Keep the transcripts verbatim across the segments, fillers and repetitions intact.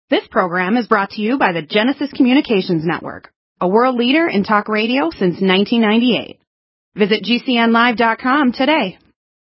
This program is brought to you by the Genesis Communications Network, a world leader in talk radio since nineteen ninety-eight. Visit G C N live dot com today.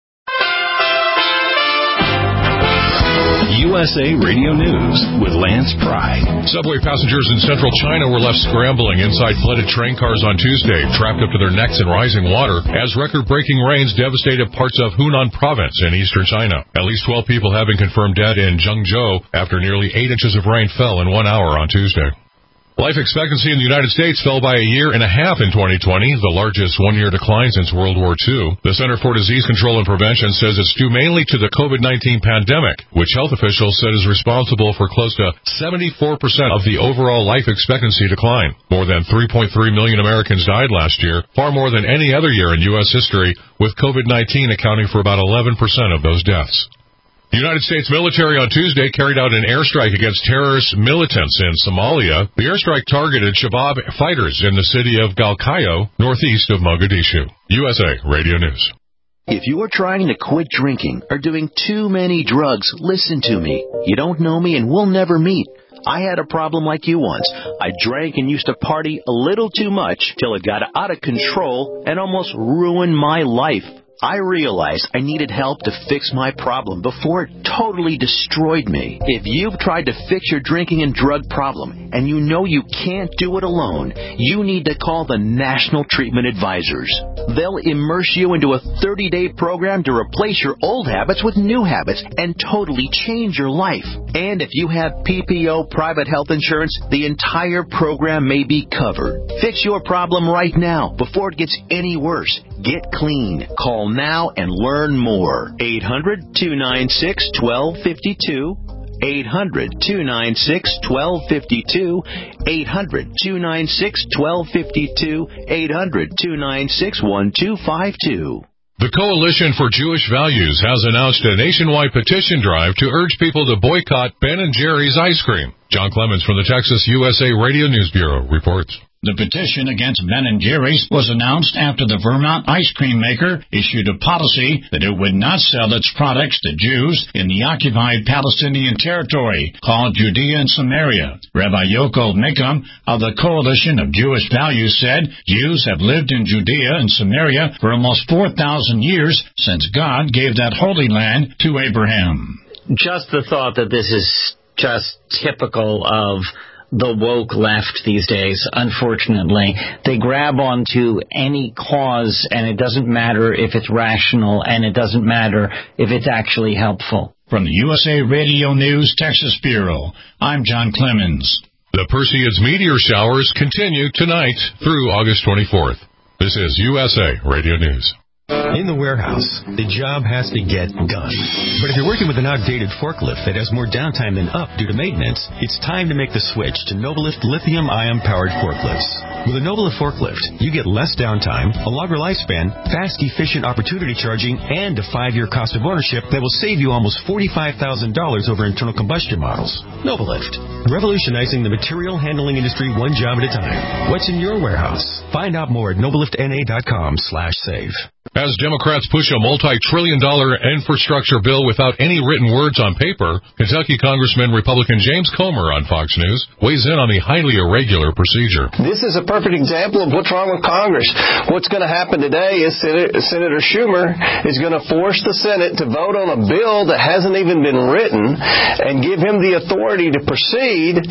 U S A Radio News with Lance Pry. Subway passengers in central China were left scrambling inside flooded train cars on Tuesday, trapped up to their necks in rising water as record-breaking rains devastated parts of Hunan province in eastern China. At least twelve people have been confirmed dead in Zhengzhou after nearly eight inches of rain fell in one hour on Tuesday. Life expectancy in the United States fell by a year and a half in twenty twenty, the largest one-year decline since World War Two. The Center for Disease Control and Prevention says it's due mainly to the COVID nineteen pandemic, which health officials said is responsible for close to seventy-four percent of the overall life expectancy decline. More than three point three million Americans died last year, far more than any other year in U S history, with COVID nineteen accounting for about eleven percent of those deaths. The United States military on Tuesday carried out an airstrike against terrorist militants in Somalia. The airstrike targeted Shabaab fighters in the city of Galkayo, northeast of Mogadishu. U S A Radio News. If you are trying to quit drinking or doing too many drugs, listen to me. You don't know me and we'll never meet. I had a problem like you once. I drank and used to party a little too much till it got out of control and almost ruined my life. I realized I needed help to fix my problem before it totally destroyed me. If you've tried to fix your drinking and drug problem and you know you can't do it alone, you need to call the National Treatment Advisors. They'll immerse you into a thirty-day program to replace your old habits with new habits and totally change your life. And if you have P P O private health insurance, the entire program may be covered. Fix your problem right now before it gets any worse. Get clean. Call now and learn more. eight hundred, two nine six, one two five two. eight hundred, two nine six, one two five two. eight hundred, two nine six, one two five two. eight hundred, two nine six, one two five two. The Coalition for Jewish Values has announced a nationwide petition drive to urge people to boycott Ben and Jerry's ice cream. John Clemens from the Texas U S A Radio News Bureau reports. The petition against Ben and Jerry's was announced after the Vermont ice cream maker issued a policy that it would not sell its products to Jews in the occupied Palestinian territory called Judea and Samaria. Rabbi Yochel Mikum of the Coalition of Jewish Values said Jews have lived in Judea and Samaria for almost four thousand years since God gave that holy land to Abraham. Just the thought that this is just typical of the woke left these days, unfortunately. They grab onto any cause, and it doesn't matter if it's rational, and it doesn't matter if it's actually helpful. From the U S A Radio News Texas Bureau, I'm John Clemens. The Perseids meteor showers continue tonight through August twenty-fourth. This is U S A Radio News. In the warehouse, the job has to get done. But if you're working with an outdated forklift that has more downtime than up due to maintenance, it's time to make the switch to Novalift lithium-ion powered forklifts. With a Novalift forklift, you get less downtime, a longer lifespan, fast, efficient opportunity charging, and a five-year cost of ownership that will save you almost forty-five thousand dollars over internal combustion models. Novalift, revolutionizing the material handling industry one job at a time. What's in your warehouse? Find out more at novaliftna.com slash save. As Democrats push a multi-trillion dollar infrastructure bill without any written words on paper, Kentucky Congressman Republican James Comer on Fox News weighs in on the highly irregular procedure. This is a perfect example of what's wrong with Congress. What's going to happen today is Senator, Senator Schumer is going to force the Senate to vote on a bill that hasn't even been written and give him the authority to proceed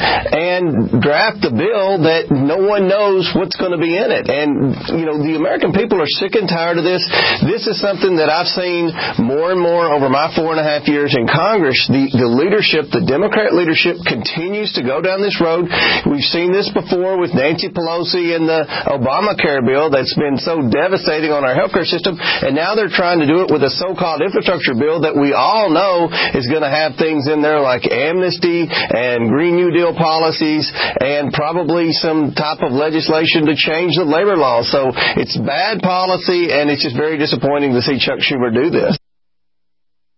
and draft a bill that no one knows what's going to be in it. And, you know, the American people are sick and tired of this. This is something that I've seen more and more over my four and a half years in Congress. The, the leadership, the Democrat leadership, continues to go down this road. We've seen this before with Nancy Pelosi and the Obamacare bill that's been so devastating on our healthcare system, and now they're trying to do it with a so-called infrastructure bill that we all know is going to have things in there like amnesty and Green New Deal policies and probably some type of legislation to change the labor law. So it's bad policy, and it's just very disappointing to see Chuck Schumer do this. The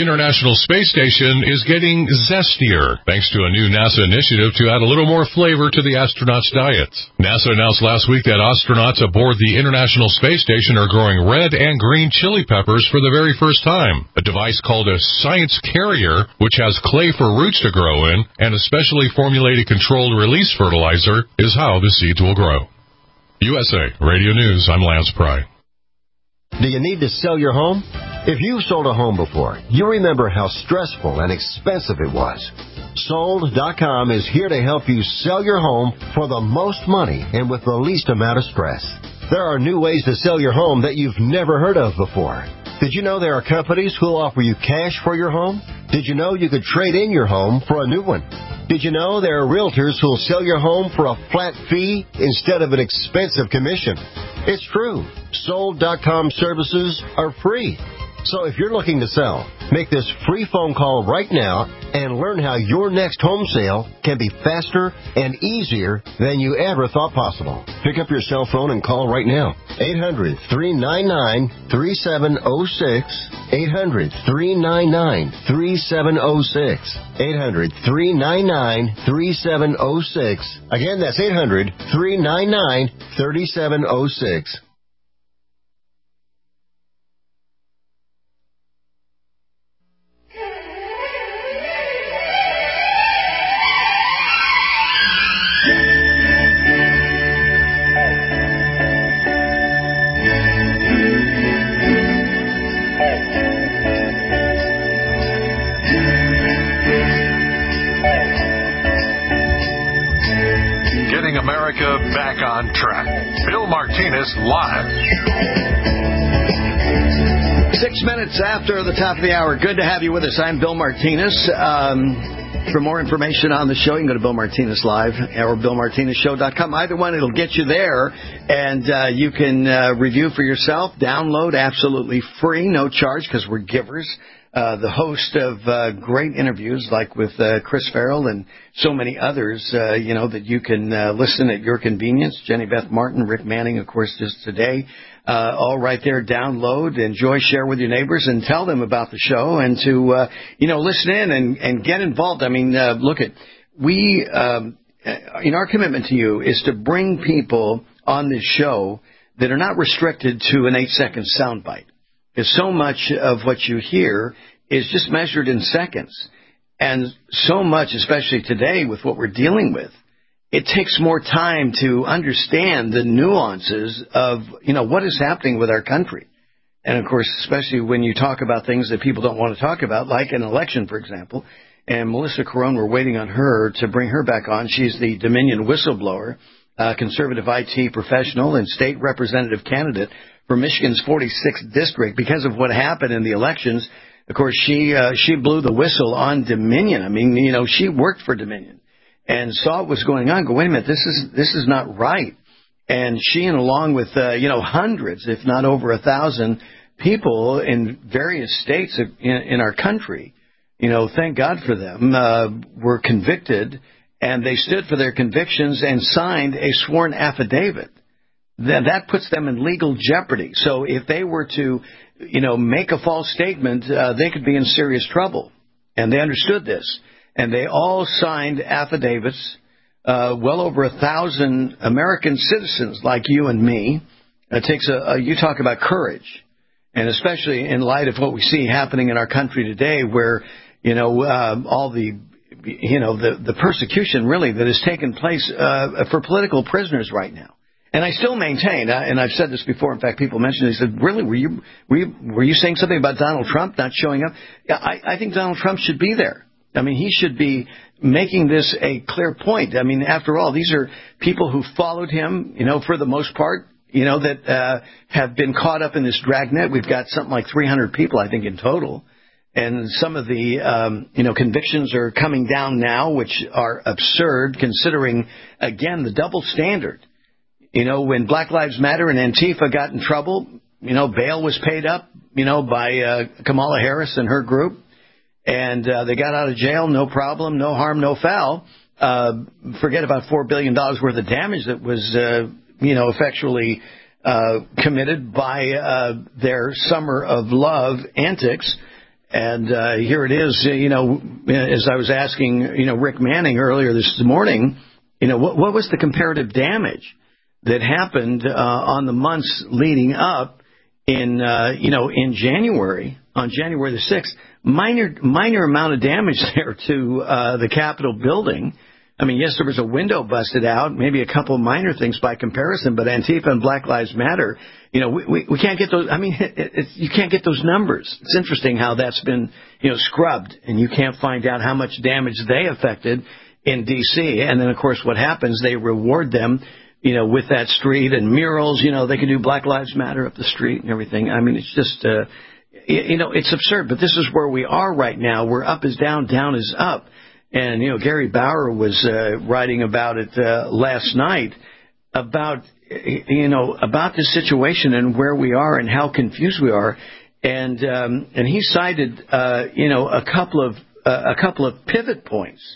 International Space Station is getting zestier, thanks to a new NASA initiative to add a little more flavor to the astronauts' diets. NASA announced last week that astronauts aboard the International Space Station are growing red and green chili peppers for the very first time. A device called a Science Carrier, which has clay for roots to grow in, and a specially formulated controlled release fertilizer, is how the seeds will grow. U S A Radio News, I'm Lance Pry. Do you need to sell your home? If you've sold a home before, you remember how stressful and expensive it was. Sold dot com is here to help you sell your home for the most money and with the least amount of stress. There are new ways to sell your home that you've never heard of before. Did you know there are companies who'll offer you cash for your home? Did you know you could trade in your home for a new one? Did you know there are realtors who'll sell your home for a flat fee instead of an expensive commission? It's true. Sold dot com services are free. So if you're looking to sell, make this free phone call right now and learn how your next home sale can be faster and easier than you ever thought possible. Pick up your cell phone and call right now. eight hundred, three nine nine, three seven zero six. eight hundred, three nine nine, three seven zero six. eight hundred, three nine nine, three seven zero six. Again, that's eight hundred, three nine nine, three seven zero six. America back on track. Bill Martinez live. Six minutes after the top of the hour. Good to have you with us. I'm Bill Martinez. Um, for more information on the show, you can go to Bill Martinez Live or Bill Martinez Show dot com. Either one, it'll get you there, and uh, you can uh, review for yourself, download absolutely free, no charge, because we're givers. Uh, the host of uh, great interviews like with uh, Chris Farrell and so many others, uh, you know, that you can uh, listen at your convenience. Jenny Beth Martin, Rick Manning, of course, just today. Uh, all right there, download, enjoy, share with your neighbors, and tell them about the show and to, uh, you know, listen in and, and get involved. I mean, uh, look at, we, um, in our commitment to you is to bring people on this show that are not restricted to an eight-second soundbite. Because so much of what you hear is just measured in seconds. And so much, especially today with what we're dealing with, it takes more time to understand the nuances of, you know, what is happening with our country. And, of course, especially when you talk about things that people don't want to talk about, like an election, for example. And Melissa Carone, we're waiting on her to bring her back on. She's the Dominion whistleblower, uh, conservative I T professional and state representative candidate for Michigan's forty-sixth district. Because of what happened in the elections, of course, she uh, she blew the whistle on Dominion. I mean, you know, she worked for Dominion and saw what was going on. Go, wait a minute, this is this is not right. And she, and along with uh, you know hundreds, if not over a thousand people in various states in, in our country, you know, thank God for them, uh, were convicted, and they stood for their convictions and signed a sworn affidavit. Then that puts them in legal jeopardy. So if they were to, you know, make a false statement, uh, they could be in serious trouble. And they understood this. And they all signed affidavits, uh, well over a thousand American citizens like you and me. It takes a, a, you talk about courage. And especially in light of what we see happening in our country today, where, you know, uh, all the, you know, the, the persecution really that has taken place uh, for political prisoners right now. And I still maintain, uh, and I've said this before, in fact, people mentioned it, they said, really, were you, were you, were you saying something about Donald Trump not showing up? Yeah, I, I think Donald Trump should be there. I mean, he should be making this a clear point. I mean, after all, these are people who followed him, you know, for the most part, you know, that uh, have been caught up in this dragnet. We've got something like three hundred people, I think, in total. And some of the, um, you know, convictions are coming down now, which are absurd, considering, again, the double standard. You know, when Black Lives Matter and Antifa got in trouble, you know, bail was paid up, you know, by uh, Kamala Harris and her group. And uh, they got out of jail, no problem, no harm, no foul. Uh, forget about four billion dollars worth of damage that was, uh, you know, effectually uh, committed by uh, their summer of love antics. And uh, here it is, you know, as I was asking, you know, Rick Manning earlier this morning, you know, what, what was the comparative damage that happened uh, on the months leading up in, uh, you know, in January, on January the sixth? Minor, minor amount of damage there to uh, the Capitol building. I mean, yes, there was a window busted out, maybe a couple of minor things by comparison, but Antifa and Black Lives Matter, you know, we, we, we can't get those. I mean, it, it, you can't get those numbers. It's interesting how that's been, you know, scrubbed, and you can't find out how much damage they affected in D C. And then, of course, what happens, they reward them, you know, with that street and murals. You know, they can do Black Lives Matter up the street and everything. I mean, it's just, uh, you know, it's absurd. But this is where we are right now, where up is down, down is up. And, you know, Gary Bauer was uh, writing about it uh, last night, about, you know, about this situation and where we are and how confused we are. And um, and he cited, uh, you know, a couple of uh, a couple of pivot points.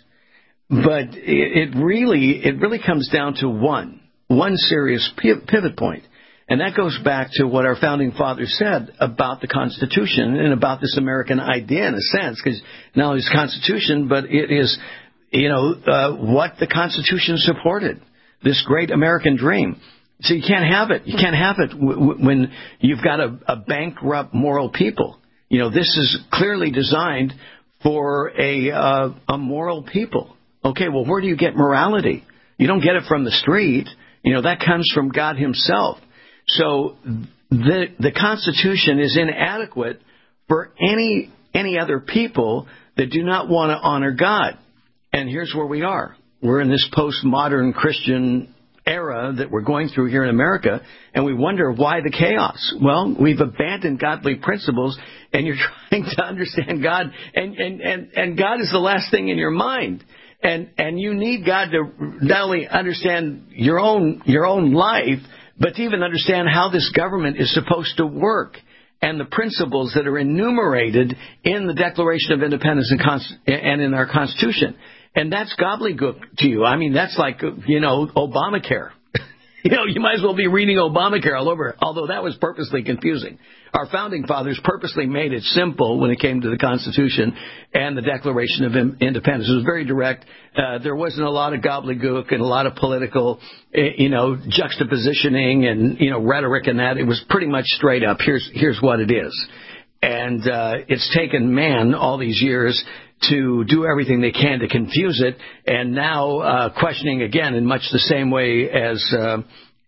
But it, it really it really comes down to one, one serious pivot point. And that goes back to what our founding fathers said about the Constitution and about this American idea, in a sense, because not only is the Constitution, but it is, you know, uh, what the Constitution supported, this great American dream. So you can't have it. You can't have it w- w- when you've got a, a bankrupt moral people. You know, this is clearly designed for a, uh, a moral people. Okay, well, where do you get morality? You don't get it from the street. You know, that comes from God himself. So the the Constitution is inadequate for any any other people that do not want to honor God. And here's where we are. We're in this postmodern Christian era that we're going through here in America, and we wonder why the chaos. Well, we've abandoned godly principles, and you're trying to understand God, and, and, and, and God is the last thing in your mind. And and you need God to not only understand your own your own life, but to even understand how this government is supposed to work and the principles that are enumerated in the Declaration of Independence and, Const- and in our Constitution. And that's gobbledygook to you. I mean, that's like, you know, Obamacare. You know, you might as well be reading Obamacare all over, although that was purposely confusing. Our founding fathers purposely made it simple when it came to the Constitution and the Declaration of Independence. It was very direct. Uh, there wasn't a lot of gobbledygook and a lot of political, you know, juxtapositioning and, you know, rhetoric and that. It was pretty much straight up. Here's here's what it is. And uh, it's taken man all these years to do everything they can to confuse it, and now uh, questioning again in much the same way as uh,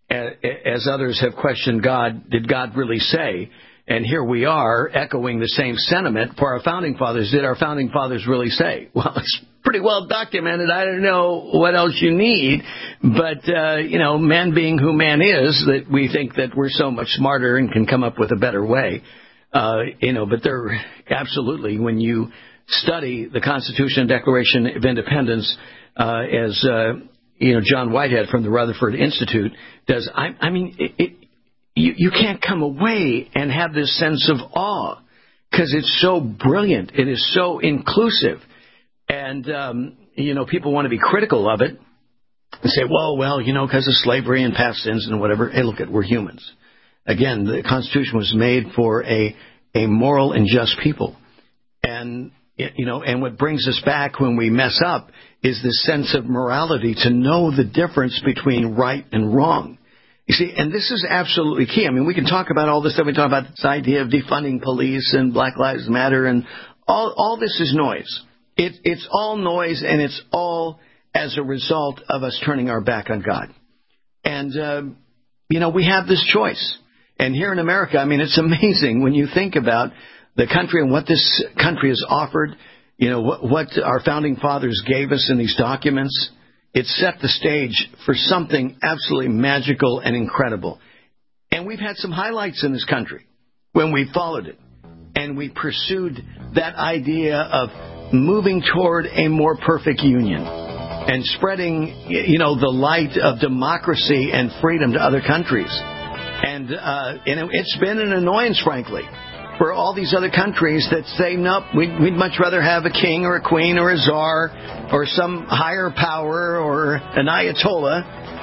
as others have questioned God. Did God really say? And here we are echoing the same sentiment for our founding fathers. Did our founding fathers really say? Well, it's pretty well documented. I don't know what else you need, but uh, you know, man being who man is, that we think that we're so much smarter and can come up with a better way. Uh, you know, but they're absolutely, when you study the Constitution and Declaration of Independence, uh, as, uh, you know, John Whitehead from the Rutherford Institute does, I, I mean, it, it, you, you can't come away and have this sense of awe because it's so brilliant. It is so inclusive. And, um, you know, people want to be critical of it and say, well, well, you know, because of slavery and past sins and whatever. Hey, look, at we're humans. Again, the Constitution was made for a, a moral and just people. And, you know, and what brings us back when we mess up is this sense of morality, to know the difference between right and wrong. You see, and this is absolutely key. I mean, we can talk about all this stuff. We talk about this idea of defunding police and Black Lives Matter, and all, all this is noise. It, it's all noise, and it's all as a result of us turning our back on God. And, uh, you know, we have this choice. And here in America, I mean, it's amazing when you think about the country and what this country has offered, you know, what, what our founding fathers gave us in these documents. It set the stage for something absolutely magical and incredible. And we've had some highlights in this country when we followed it. And we pursued that idea of moving toward a more perfect union and spreading, you know, the light of democracy and freedom to other countries. And, uh, and it's been an annoyance, frankly, for all these other countries that say, nope, we'd, we'd much rather have a king or a queen or a czar or some higher power or an ayatollah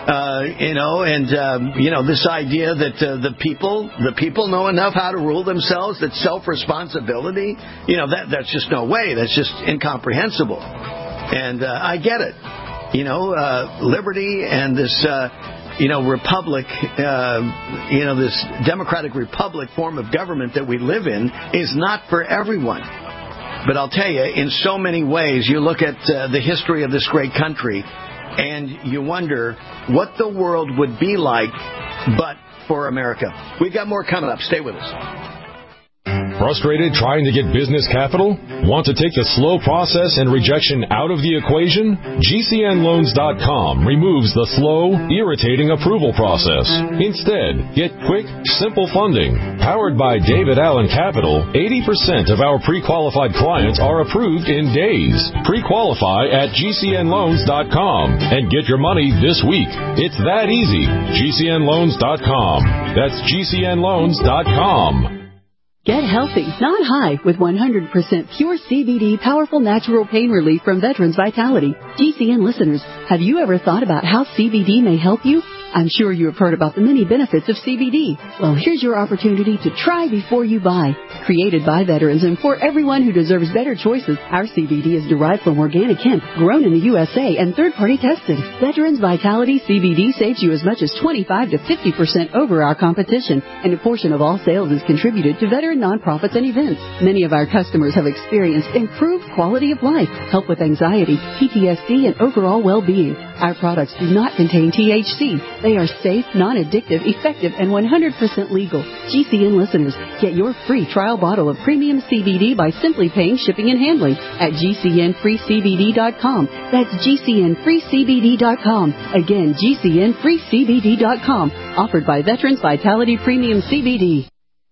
Uh, you know, and, um, you know, this idea that uh, the people, the people know enough how to rule themselves, that self-responsibility, you know, that that's just no way. That's just incomprehensible. And uh, I get it. You know, uh, liberty and this, uh, you know, republic, uh, you know, this democratic republic form of government that we live in is not for everyone. But I'll tell you, in so many ways, you look at uh, the history of this great country, and you wonder what the world would be like but for America. We've got more coming up. Stay with us. Frustrated trying to get business capital? Want to take the slow process and rejection out of the equation? G C N loans dot com removes the slow, irritating approval process. Instead, get quick, simple funding. Powered by David Allen Capital, eighty percent of our pre-qualified clients are approved in days. Pre-qualify at G C N loans dot com and get your money this week. It's that easy. G C N loans dot com. That's G C N loans dot com. Get healthy, not high, with one hundred percent pure C B D powerful natural pain relief from Veterans Vitality. G C N listeners, have you ever thought about how C B D may help you? I'm sure you have heard about the many benefits of C B D. Well, here's your opportunity to try before you buy. Created by veterans and for everyone who deserves better choices, our C B D is derived from organic hemp, grown in the U S A, and third-party tested. Veterans Vitality C B D saves you as much as twenty-five to fifty percent over our competition, and a portion of all sales is contributed to veteran nonprofits and events. Many of our customers have experienced improved quality of life, help with anxiety, P T S D, and overall well-being. Our products do not contain T H C. They are safe, non-addictive, effective, and one hundred percent legal. G C N listeners, get your free trial bottle of premium C B D by simply paying shipping and handling at G C N free C B D dot com. That's G C N free C B D dot com. Again, G C N free C B D dot com. Offered by Veterans Vitality Premium C B D.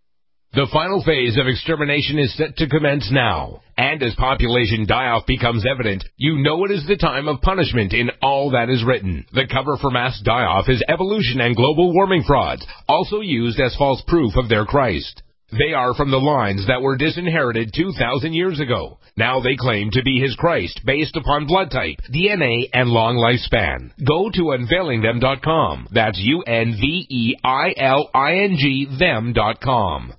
The final phase of extermination is set to commence now. And as population die-off becomes evident, you know it is the time of punishment in all that is written. The cover for mass die-off is evolution and global warming frauds, also used as false proof of their Christ. They are from the lines that were disinherited two thousand years ago. Now they claim to be his Christ based upon blood type, D N A, and long lifespan. Go to unveiling them dot com. That's U N V E I L I N G them dot com.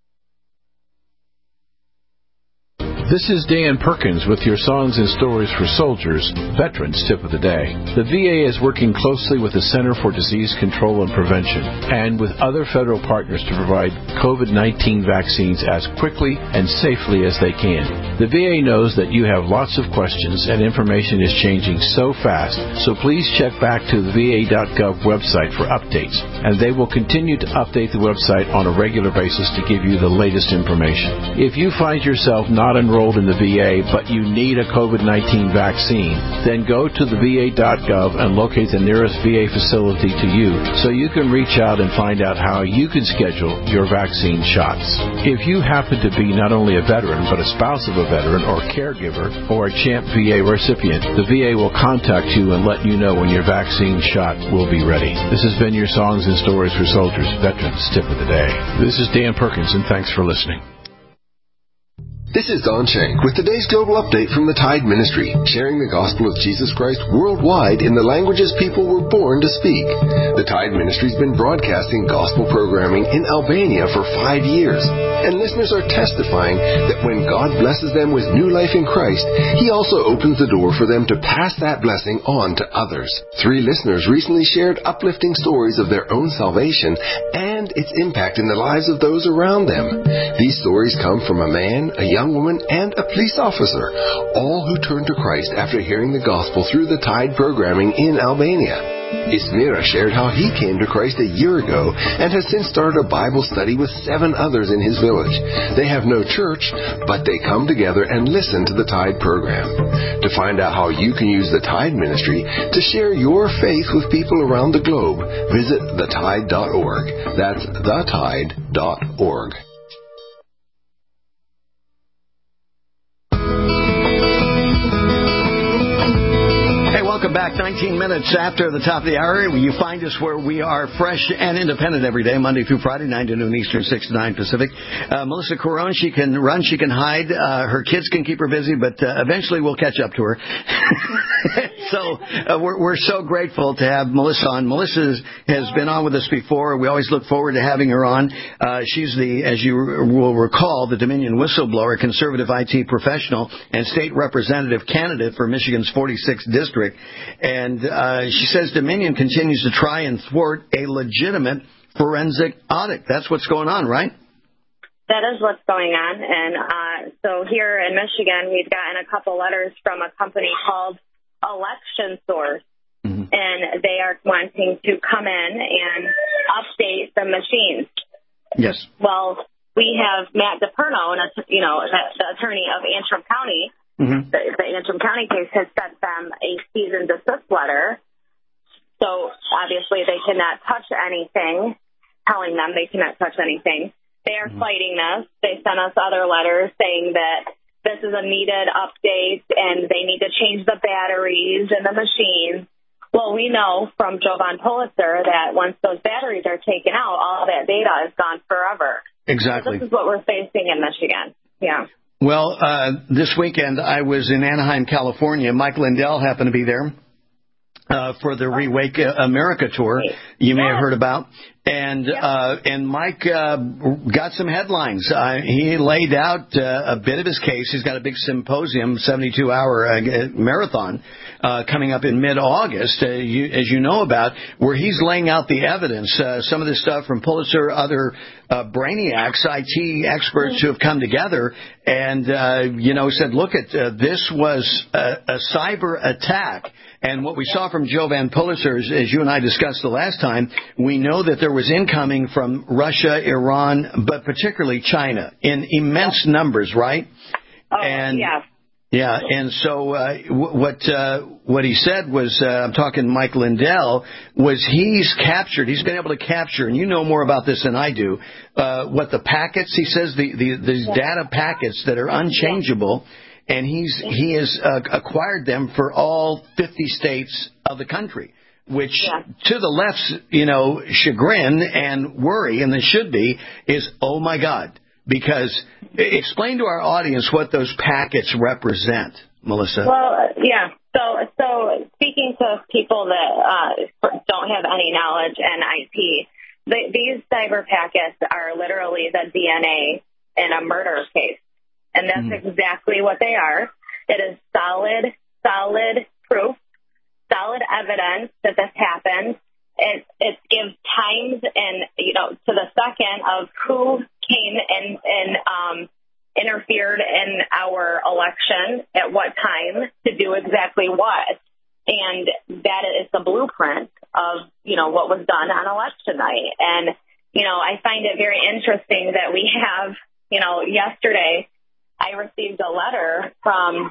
This is Dan Perkins with your Songs and Stories for Soldiers, Veterans Tip of the Day. The V A is working closely with the Center for Disease Control and Prevention and with other federal partners to provide COVID nineteen vaccines as quickly and safely as they can. The V A knows that you have lots of questions and information is changing so fast, so please check back to the V A dot gov website for updates, and they will continue to update the website on a regular basis to give you the latest information. If you find yourself not enrolled in the V A, but you need a COVID nineteen vaccine, then go to the V A dot gov and locate the nearest V A facility to you so you can reach out and find out how you can schedule your vaccine shots. If you happen to be not only a veteran, but a spouse of a veteran or caregiver or a CHAMP V A recipient, the V A will contact you and let you know when your vaccine shot will be ready. This has been your Songs and Stories for Soldiers, Veterans Tip of the Day. This is Dan Perkins, and thanks for listening. This is Don Shank with today's global update from the Tide Ministry, sharing the gospel of Jesus Christ worldwide in the languages people were born to speak. The Tide Ministry's been broadcasting gospel programming in Albania for five years, and listeners are testifying that when God blesses them with new life in Christ, He also opens the door for them to pass that blessing on to others. Three listeners recently shared uplifting stories of their own salvation and its impact in the lives of those around them. These stories come from a man, a young woman, and a police officer, all who turned to Christ after hearing the gospel through the Tide programming in Albania. Ismira shared how he came to Christ a year ago and has since started a Bible study with seven others in his village. They have no church, but they come together and listen to the Tide program. To find out how you can use the Tide Ministry to share your faith with people around the globe, visit the tide dot org. That's the tide dot org. welcome back. nineteen minutes after the top of the hour. You find us where we are fresh and independent every day, Monday through Friday, nine to noon Eastern, six to nine Pacific. Uh, Melissa Carone, she can run, she can hide. Uh, her kids can keep her busy, but uh, eventually we'll catch up to her. so uh, we're, we're so grateful to have Melissa on. Melissa has been on with us before. We always look forward to having her on. Uh, she's the, as you will recall, the Dominion whistleblower, conservative I T professional, and state representative candidate for Michigan's forty-sixth district. And uh, she says Dominion continues to try and thwart a legitimate forensic audit. That's what's going on, right? That is what's going on. And uh, so here in Michigan, we've gotten a couple letters from a company called Election Source. Mm-hmm. And they are wanting to come in and update the machines. Yes. Well, we have Matt DePerno, and you know, the, the attorney of Antrim County. Mm-hmm. The, the Antrim County case has sent them a cease and desist letter. So obviously they cannot touch anything, telling them they cannot touch anything. They are mm-hmm. fighting this. They sent us other letters saying that this is a needed update and they need to change the batteries and the machines. Well, we know from Jovan Pulitzer that once those batteries are taken out, all that data is gone forever. Exactly. So this is what we're facing in Michigan. Yeah. Well, uh, this weekend I was in Anaheim, California. Mike Lindell happened to be there uh, for the Rewake America tour you may yeah. have heard about. And yeah. uh, and Mike uh, got some headlines. Uh, he laid out uh, a bit of his case. He's got a big symposium, seventy-two hour uh, marathon uh, coming up in mid-August, uh, you, as you know about, where he's laying out the evidence. Uh, some of this stuff from Pulitzer, other uh, brainiacs, I T experts who have come together and, uh, you know, said, look, at uh, this was a, a cyber attack. And what we saw from Jovan Pulitzer, as you and I discussed the last time, we know that there was incoming from Russia, Iran, but particularly China in immense numbers, right? Oh, and, yeah. Yeah, and so uh, w- what uh, what he said was, uh, I'm talking Mike Lindell, was he's captured, he's been able to capture, and you know more about this than I do, uh, what the packets, he says, the, the these yeah. data packets that are unchangeable, yeah. and he's he has uh, acquired them for all fifty states of the country. Which, yeah. to the left's, you know, chagrin and worry, and they should be, is, oh, my God. Because explain to our audience what those packets represent, Melissa. Well, yeah. So, so speaking to people that uh, don't have any knowledge in I T, the, these cyber packets are literally the D N A in a murder case. And that's mm. exactly what they are. It is solid, solid proof. Solid evidence that this happened. It, it gives times and, you know, to the second of who came and, and um, interfered in our election at what time to do exactly what. And that is the blueprint of, you know, what was done on election night. And, you know, I find it very interesting that we have, you know, yesterday I received a letter from,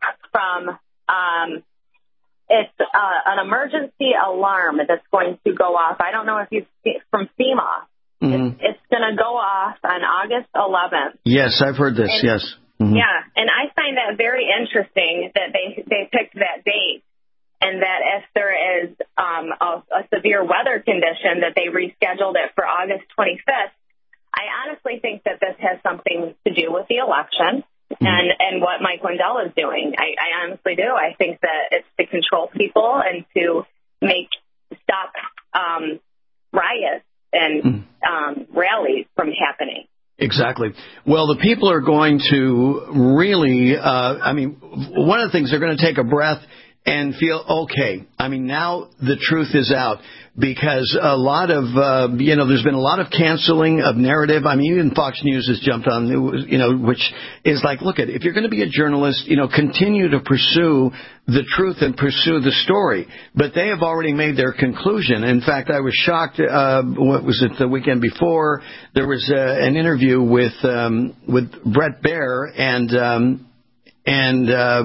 from, um, It's uh, an emergency alarm that's going to go off. I don't know if you've seen from FEMA. Mm-hmm. It's, it's going to go off on August eleventh. Yes, I've heard this, and, yes. Mm-hmm. Yeah, and I find that very interesting that they, they picked that date and that if there is um, a, a severe weather condition that they rescheduled it for August twenty-fifth. I honestly think that this has something to do with the election. And and what Mike Lindell is doing. I, I honestly do. I think that it's to control people and to make stop um, riots and um, rallies from happening. Exactly. Well, the people are going to really, uh, I mean, one of the things, they're going to take a breath and feel, okay, I mean, now the truth is out. Because a lot of, uh, you know, there's been a lot of canceling of narrative. I mean, even Fox News has jumped on, you know, which is like, look at, if you're going to be a journalist, you know, continue to pursue the truth and pursue the story. But they have already made their conclusion. In fact, I was shocked, uh, what was it, the weekend before, there was uh, an interview with, um, with Bret Baier and, um, and, uh,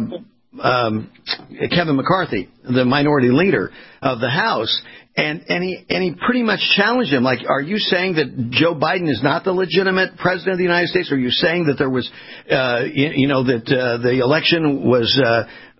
um, Kevin McCarthy, the minority leader of the House. And, and he and he pretty much challenged him, like, are you saying that Joe Biden is not the legitimate president of the United States? Are you saying that there was, uh, you, you know, that uh, the election was uh,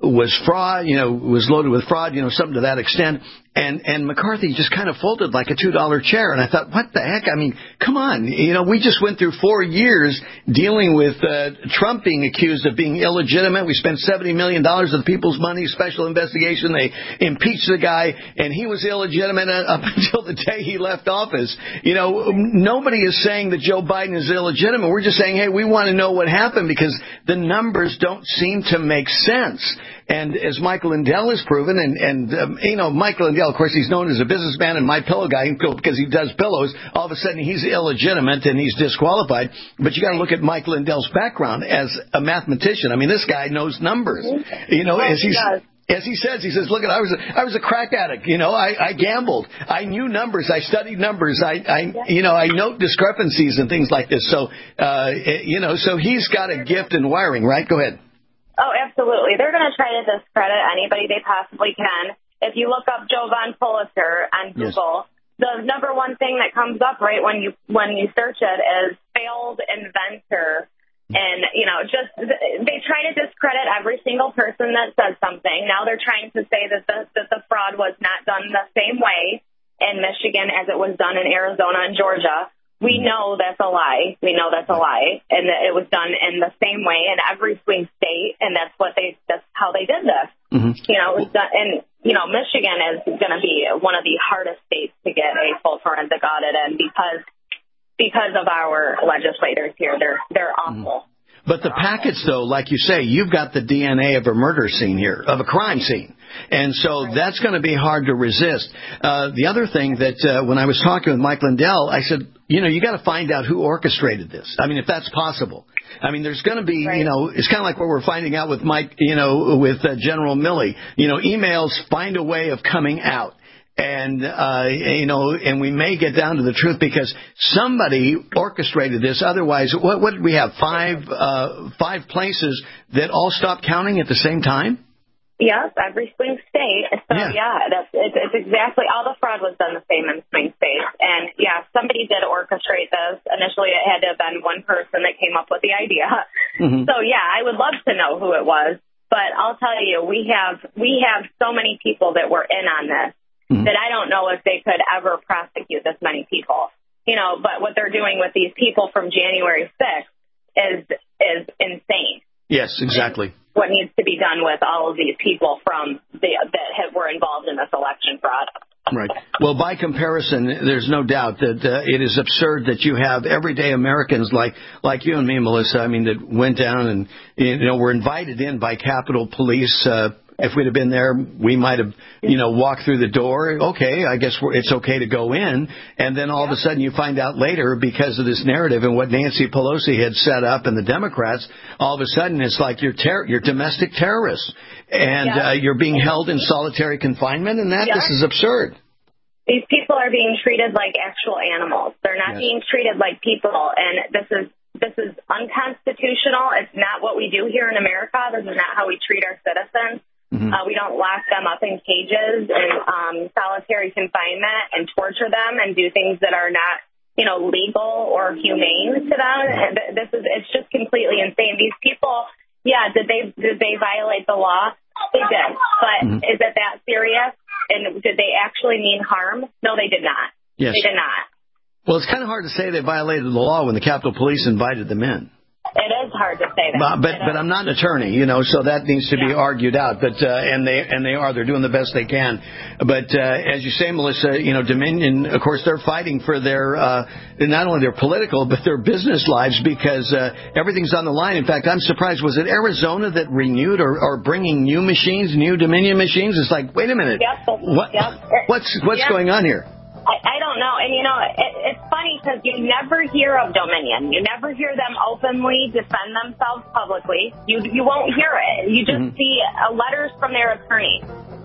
was fraud, you know, was loaded with fraud, you know, something to that extent. And and McCarthy just kind of folded like a two dollar chair. And I thought, what the heck? I mean, come on. You know, we just went through four years dealing with uh, Trump being accused of being illegitimate. We spent seventy million dollars of the people's money, special investigation. They impeached the guy, and he was illegitimate up until the day he left office. You know, nobody is saying that Joe Biden is illegitimate. We're just saying, hey, we want to know what happened because the numbers don't seem to make sense. And as Michael Lindell has proven, and, and um, you know, Michael Lindell, of course, he's known as a businessman and my pillow guy because he does pillows. All of a sudden, he's illegitimate and he's disqualified. But you got to look at Michael Lindell's background as a mathematician. I mean, this guy knows numbers. You know, as he's... As he says, he says, look, I was a, I was a crack addict. You know, I, I gambled. I knew numbers. I studied numbers. I, I, you know, I note discrepancies and things like this. So, uh, you know, so he's got a gift in wiring, right? Go ahead. Oh, absolutely. They're going to try to discredit anybody they possibly can. If you look up Jovan Pulitzer on Google, yes. the number one thing that comes up right when you when you search it is failed inventor. And, you know, just they try to discredit every single person that says something. Now they're trying to say that the, that the fraud was not done the same way in Michigan as it was done in Arizona and Georgia. We know that's a lie. We know that's a lie. And that it was done in the same way in every swing state. And that's what they that's how they did this. Mm-hmm. You know, it was done, and, you know, Michigan is going to be one of the hardest states to get a full forensic audit in because because of our legislators here. They're they're awful. But the packets, though, like you say, you've got the D N A of a murder scene here, of a crime scene. And so that's going to be hard to resist. Uh, the other thing that uh, when I was talking with Mike Lindell, I said, you know, you got to find out who orchestrated this. I mean, if that's possible. I mean, there's going to be, right. you know, it's kind of like what we're finding out with Mike, you know, with uh, General Milley. You know, emails find a way of coming out. And, uh, you know, and we may get down to the truth because somebody orchestrated this. Otherwise, what, what did we have? Five, uh, five places that all stopped counting at the same time? Yes, every swing state. So, yeah, yeah that's it's, it's exactly, all the fraud was done the same in swing states. And, yeah, somebody did orchestrate this. Initially, it had to have been one person that came up with the idea. Mm-hmm. So, yeah, I would love to know who it was. But I'll tell you, we have we have so many people that were in on this. Mm-hmm. that I don't know if they could ever prosecute this many people. You know, but what they're doing with these people from January sixth is is insane. Yes, exactly. And what needs to be done with all of these people from the that have, were involved in this election fraud. Right. Well, by comparison, there's no doubt that uh, it is absurd that you have everyday Americans like like you and me, Melissa. I mean, that went down and you know were invited in by Capitol Police. Uh, If we'd have been there, we might have, you know, walked through the door. Okay, I guess we're, it's okay to go in. And then all yeah. of a sudden you find out later because of this narrative and what Nancy Pelosi had set up and the Democrats, all of a sudden it's like you're ter- you're domestic terrorists. And yeah. uh, you're being held in solitary confinement. And that, yeah. this is absurd. These people are being treated like actual animals. They're not yes. being treated like people. And this is this is unconstitutional. It's not what we do here in America. This is not how we treat our citizens. Mm-hmm. Uh, we don't lock them up in cages and um, solitary confinement and torture them and do things that are not, you know, legal or humane to them. And this is, it's just completely insane. These people, yeah, did they did they violate the law? They did. But mm-hmm. is it that serious? And did they actually mean harm? No, they did not. Yes. They did not. Well, it's kind of hard to say they violated the law when the Capitol Police invited them in. It is hard to say that. But but, but I'm not an attorney, you know, so that needs to yeah. be argued out. But uh, and they and they are they're doing the best they can. But uh, as you say, Melissa, you know, Dominion, of course, they're fighting for their uh, not only their political but their business lives because uh, everything's on the line. In fact, I'm surprised. Was it Arizona that renewed or, or bringing new machines, new Dominion machines? It's like, wait a minute, yep. what yep. what's what's yep. going on here? I, I don't know. And, you know, it, it's funny because you never hear of Dominion. You never hear them openly defend themselves publicly. You you won't hear it. You just mm-hmm. see uh, letters from their attorney.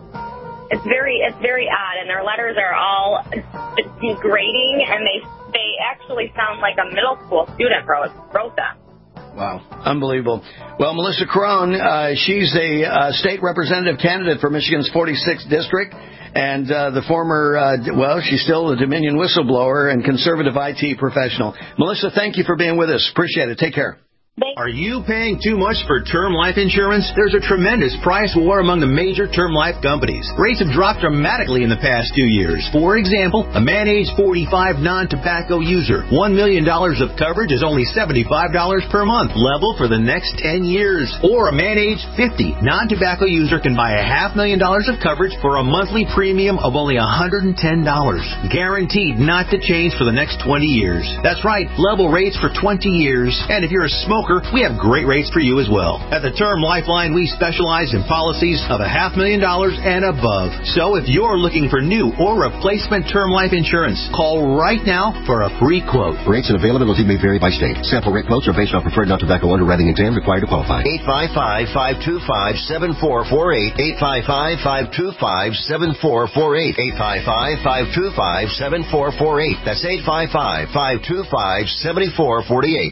It's very it's very odd, and their letters are all degrading, and they they actually sound like a middle school student wrote, wrote them. Wow. Unbelievable. Well, Melissa Carone, uh, she's a uh, state representative candidate for Michigan's forty-sixth district. And uh, the former, uh, well, she's still a Dominion whistleblower and conservative I T professional. Melissa, thank you for being with us. Appreciate it. Take care. Thank Are you paying too much for term life insurance? There's a tremendous price war among the major term life companies. Rates have dropped dramatically in the past two years. For example, a man age forty-five non-tobacco user, one million dollars of coverage is only seventy-five dollars per month, level for the next ten years. Or a man age fifty non-tobacco user can buy a half million dollars of coverage for a monthly premium of only one hundred ten dollars. Guaranteed not to change for the next twenty years. That's right, level rates for twenty years. And if you're a smoker, we have great rates for you as well. At the Term Lifeline, we specialize in policies of a half million dollars and above. So if you're looking for new or replacement term life insurance, call right now for a free quote. Rates and availability may vary by state. Sample rate quotes are based on preferred non-tobacco underwriting exam required to qualify. eight five five, five two five, seven four four eight. eight five five, five two five, seven four four eight. eight five five, five two five, seven four four eight. That's eight five five, five two five, seven four four eight.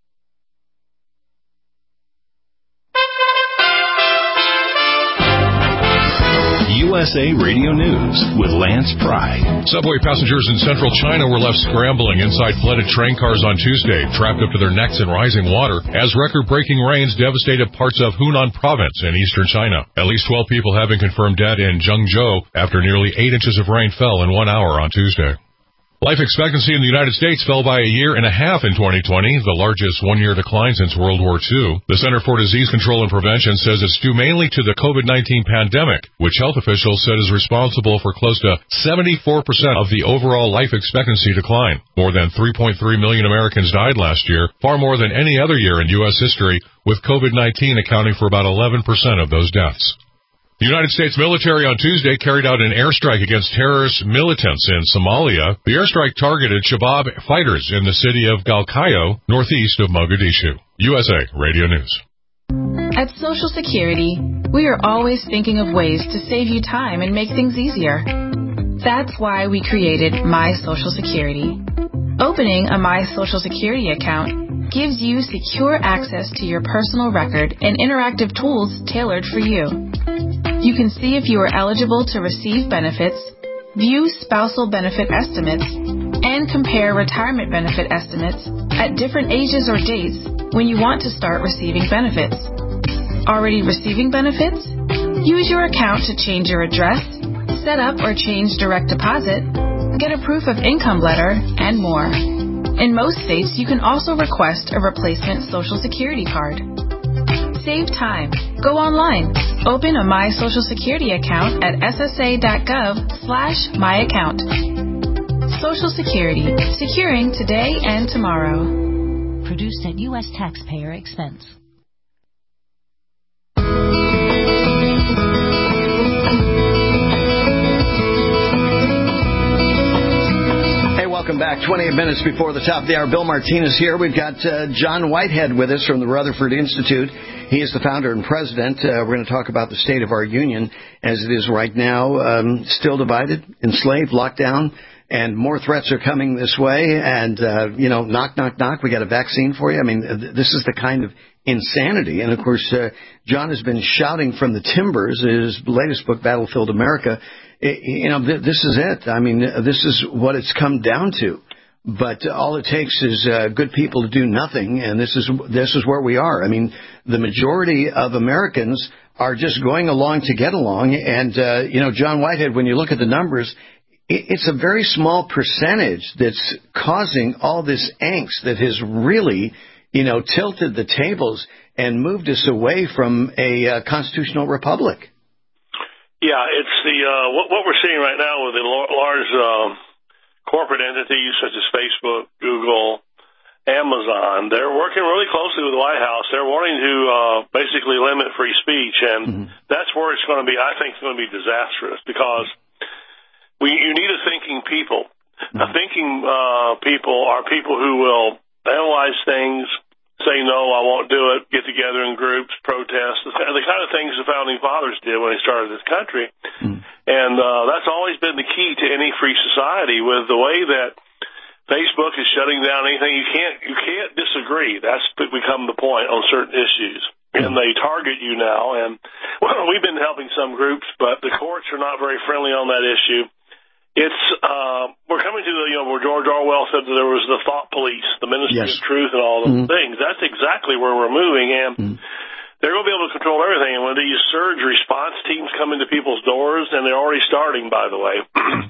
U S A Radio News with Lance Pry. Subway passengers in central China were left scrambling inside flooded train cars on Tuesday, trapped up to their necks in rising water as record-breaking rains devastated parts of Hunan province in eastern China. At least twelve people have been confirmed dead in Zhengzhou after nearly eight inches of rain fell in one hour on Tuesday. Life expectancy in the United States fell by a year and a half in twenty twenty, the largest one-year decline since World War Two. The Center for Disease Control and Prevention says it's due mainly to the COVID nineteen pandemic, which health officials said is responsible for close to seventy-four percent of the overall life expectancy decline. More than three point three million Americans died last year, far more than any other year in U S history, with COVID nineteen accounting for about eleven percent of those deaths. The United States military on Tuesday carried out an airstrike against terrorist militants in Somalia. The airstrike targeted Shabaab fighters in the city of Galkayo, northeast of Mogadishu. U S A Radio News. At Social Security, we are always thinking of ways to save you time and make things easier. That's why we created My Social Security. Opening a My Social Security account gives you secure access to your personal record and interactive tools tailored for you. You can see if you are eligible to receive benefits, view spousal benefit estimates, and compare retirement benefit estimates at different ages or dates when you want to start receiving benefits. Already receiving benefits? Use your account to change your address, set up or change direct deposit, get a proof of income letter, and more. In most states, you can also request a replacement Social Security card. Save time. Go online. Open a My Social Security account at ssa.gov slash my account. Social Security. Securing today and tomorrow. Produced at U S taxpayer expense. Welcome back. twenty-eight minutes before the top of the hour. Bill Martinez here. We've got uh, John Whitehead with us from the Rutherford Institute. He is the founder and president. Uh, we're going to talk about the state of our union as it is right now, um, still divided, enslaved, locked down, and more threats are coming this way. And, uh, you know, knock, knock, knock, we got a vaccine for you. I mean, th- this is the kind of insanity. And, of course, uh, John has been shouting from the timbers, his latest book, Battlefield America. It, you know, th- this is it. I mean, this is what it's come down to. But all it takes is uh, good people to do nothing, and this is this is where we are. I mean, the majority of Americans are just going along to get along. And, uh, you know, John Whitehead, when you look at the numbers, it, it's a very small percentage that's causing all this angst that has really, you know, tilted the tables and moved us away from a uh, constitutional republic. Yeah, it's the uh, what, what we're seeing right now with the large uh, corporate entities such as Facebook, Google, Amazon. They're working really closely with the White House. They're wanting to uh, basically limit free speech, and mm-hmm. that's where it's going to be. I think it's going to be disastrous because we you need a thinking people. Mm-hmm. Now, thinking uh, people are people who will analyze things, say no, I won't do it, get together in groups, protest, the kind of things the Founding Fathers did when they started this country. Mm. And uh, that's always been the key to any free society. With the way that Facebook is shutting down anything, you can't you can't disagree. That's become the point on certain issues. And they target you now. And well, we've been helping some groups, but the courts are not very friendly on that issue. it's uh, we're coming to the, you know, where George Orwell said that there was the thought police, the Ministry yes. of Truth, and all those mm-hmm. things. That's exactly where we're moving, and mm-hmm. they're going to be able to control everything. And when these surge response teams come into people's doors, and they're already starting, by the way.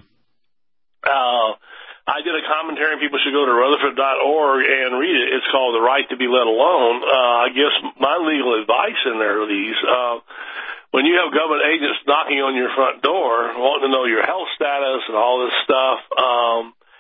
uh, I did a commentary, and people should go to Rutherford dot org and read it. It's called The Right to Be Let Alone. Uh, I guess my legal advice in there, these. Uh, When you have government agents knocking on your front door, wanting to know your health status and all this stuff, um,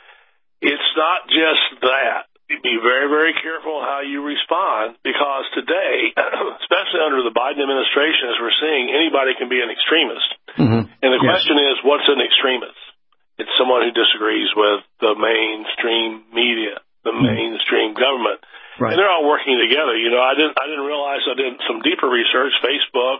it's not just that. Be very, very careful how you respond, because today, especially under the Biden administration, as we're seeing, anybody can be an extremist. Mm-hmm. And the yes. question is, what's an extremist? It's someone who disagrees with the mainstream media, the mm-hmm. mainstream government. Right. And they're all working together. You know, I didn't, I didn't realize I did some deeper research. Facebook,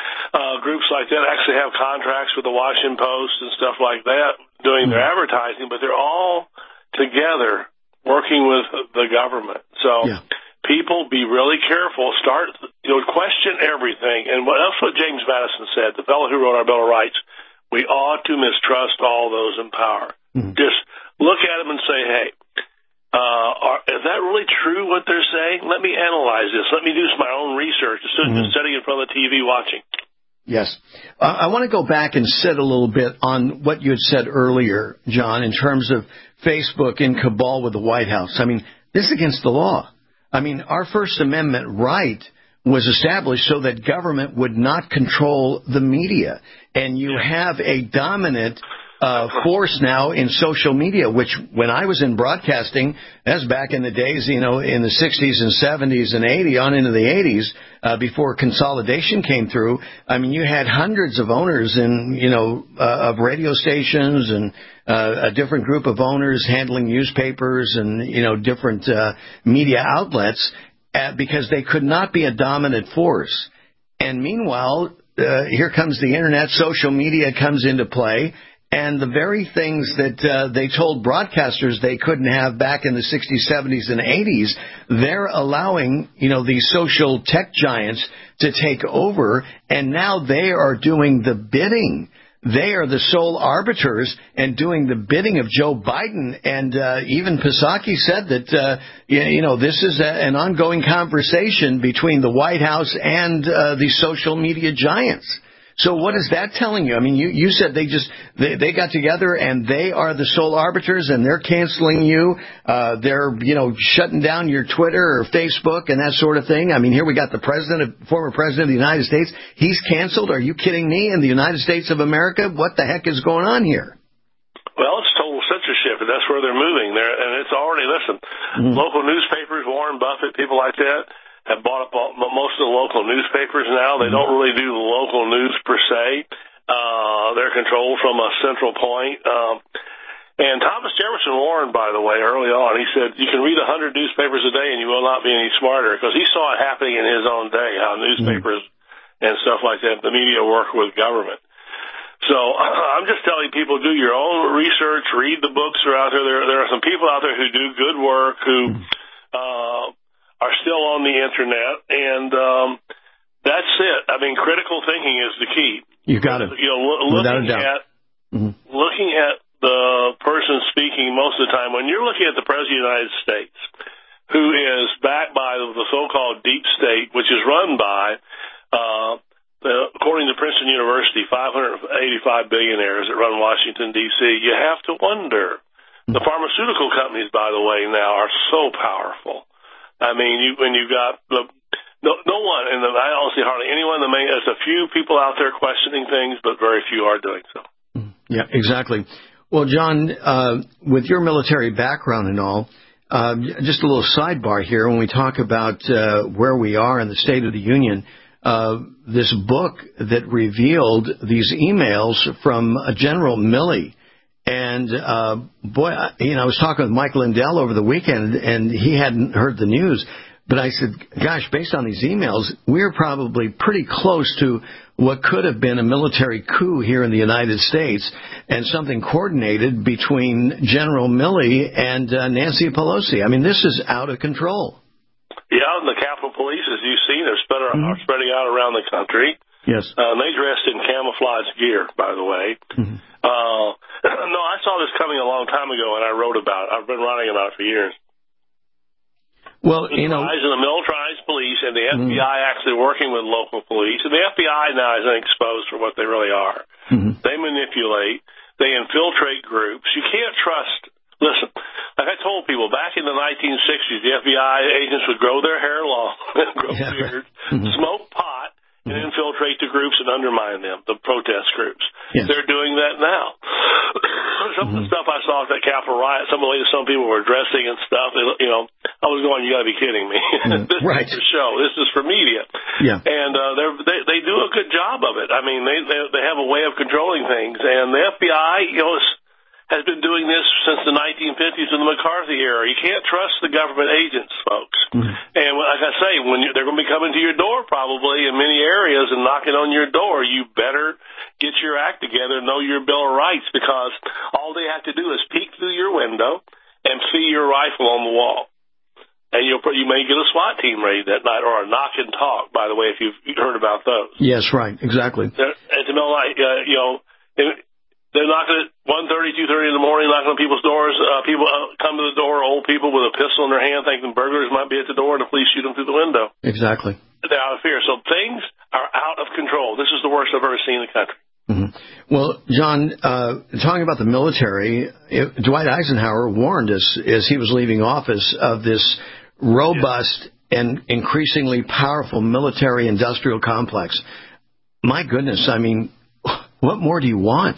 uh, groups like that actually have contracts with the Washington Post and stuff like that doing mm-hmm. their advertising, but they're all together working with the government. So yeah. people be really careful. Start, you know, question everything. And what, that's what James Madison said, the fellow who wrote our Bill of Rights. We ought to mistrust all those in power. Mm-hmm. Just look at them and say, hey, Uh, are, is that really true what they're saying? Let me analyze this. Let me do my own research instead of mm-hmm. just sitting in front of the T V watching. Yes. Uh, I want to go back and sit a little bit on what you had said earlier, John, in terms of Facebook in cabal with the White House. I mean, this is against the law. I mean, our First Amendment right was established so that government would not control the media. And you have a dominant Uh, force now in social media, which when I was in broadcasting, that's back in the days, you know, in the sixties and seventies and eighties, on into the eighties, uh, before consolidation came through. I mean, you had hundreds of owners in, you know, uh, of radio stations and uh, a different group of owners handling newspapers and, you know, different uh, media outlets uh, because they could not be a dominant force. And meanwhile, uh, here comes the Internet, social media comes into play. And the very things that uh, they told broadcasters they couldn't have back in the sixties, seventies, and eighties, they're allowing, you know, these social tech giants to take over, and now they are doing the bidding. They are the sole arbiters and doing the bidding of Joe Biden. And uh, even Psaki said that, uh, you know, this is a, an ongoing conversation between the White House and uh, the social media giants. So what is that telling you? I mean, you, you said they just they, they got together and they are the sole arbiters and they're canceling you. Uh, they're, you know, shutting down your Twitter or Facebook and that sort of thing. I mean, here we got the president, former president of the United States. He's canceled. Are you kidding me? In the United States of America, what the heck is going on here? Well, it's total censorship, and that's where they're moving. There, and it's already, listen, mm-hmm. local newspapers, Warren Buffett, people like that, have bought up all, most of the local newspapers now. They don't really do the local news per se. Uh, they're controlled from a central point. Um, and Thomas Jefferson Warren, by the way, early on, he said, you can read a hundred newspapers a day and you will not be any smarter, because he saw it happening in his own day, how newspapers mm-hmm. and stuff like that, the media work with government. So I'm just telling people, do your own research, read the books that are out there. There, there are some people out there who do good work, who uh, are still on the Internet, and um, that's it. I mean, critical thinking is the key. You got it. You know, lo- looking at mm-hmm. looking at the person speaking most of the time, when you're looking at the President of the United States, who is backed by the so-called deep state, which is run by, uh, the, according to Princeton University, five hundred eighty-five billionaires that run Washington, D C, you have to wonder. Mm-hmm. The pharmaceutical companies, by the way, now are so powerful. I mean, you, when you've got the, no, no one, and I don't see hardly anyone, the main, there's a few people out there questioning things, but very few are doing so. Yeah, exactly. Well, John, uh, with your military background and all, uh, just a little sidebar here. When we talk about uh, where we are in the State of the Union, uh, this book that revealed these emails from uh, General Milley. And, uh, boy, you know, I was talking with Mike Lindell over the weekend, and he hadn't heard the news. But I said, gosh, based on these emails, we're probably pretty close to what could have been a military coup here in the United States, and something coordinated between General Milley and uh, Nancy Pelosi. I mean, this is out of control. Yeah, and the Capitol Police, as you've seen, are, spread, mm-hmm. are spreading out around the country. Yes. Uh, they dressed in camouflage gear, by the way. Mm-hmm. Uh, no, I a long time ago, and I wrote about it. I've been writing about it for years. Well, you know, the rise of the militarized police and the F B I mm-hmm. actually working with local police, and the F B I now is exposed for what they really are. Mm-hmm. They manipulate, they infiltrate groups. You can't trust. Listen, like I told people back in the nineteen sixties, the F B I agents would grow their hair long, grow yeah. beards, mm-hmm. smoke pot, and mm-hmm. infiltrate the groups and undermine them, the protest groups. Yes. They're doing that now. Some mm-hmm. of the stuff I saw at that Capitol riot, some of the way some people were dressing and stuff, you know, I was going, you got to be kidding me. Mm-hmm. This right. is for show. This is for media. Yeah. And uh, they're, they they do a good job of it. I mean, they, they they have a way of controlling things, and the F B I, you know, has been doing this since the nineteen fifties in the McCarthy era. You can't trust the government agents, folks. Mm-hmm. And like I say, when you, they're going to be coming to your door probably in many areas and knocking on your door, you better get your act together and know your Bill of Rights, because all they have to do is peek through your window and see your rifle on the wall. And you'll, you may get a SWAT team raid that night, or a knock and talk, by the way, if you've heard about those. Yes, right, exactly. They're, and to know, like, uh, you know, if, they're knocking at one thirty, two thirty in the morning, knocking on people's doors. Uh, people uh, come to the door, old people with a pistol in their hand, thinking burglars might be at the door, and the police shoot them through the window. Exactly. They're out of fear. So things are out of control. This is the worst I've ever seen in the country. Mm-hmm. Well, John, uh, talking about the military, it, Dwight Eisenhower warned us as he was leaving office of this robust yeah. and increasingly powerful military-industrial complex. My goodness, I mean, what more do you want?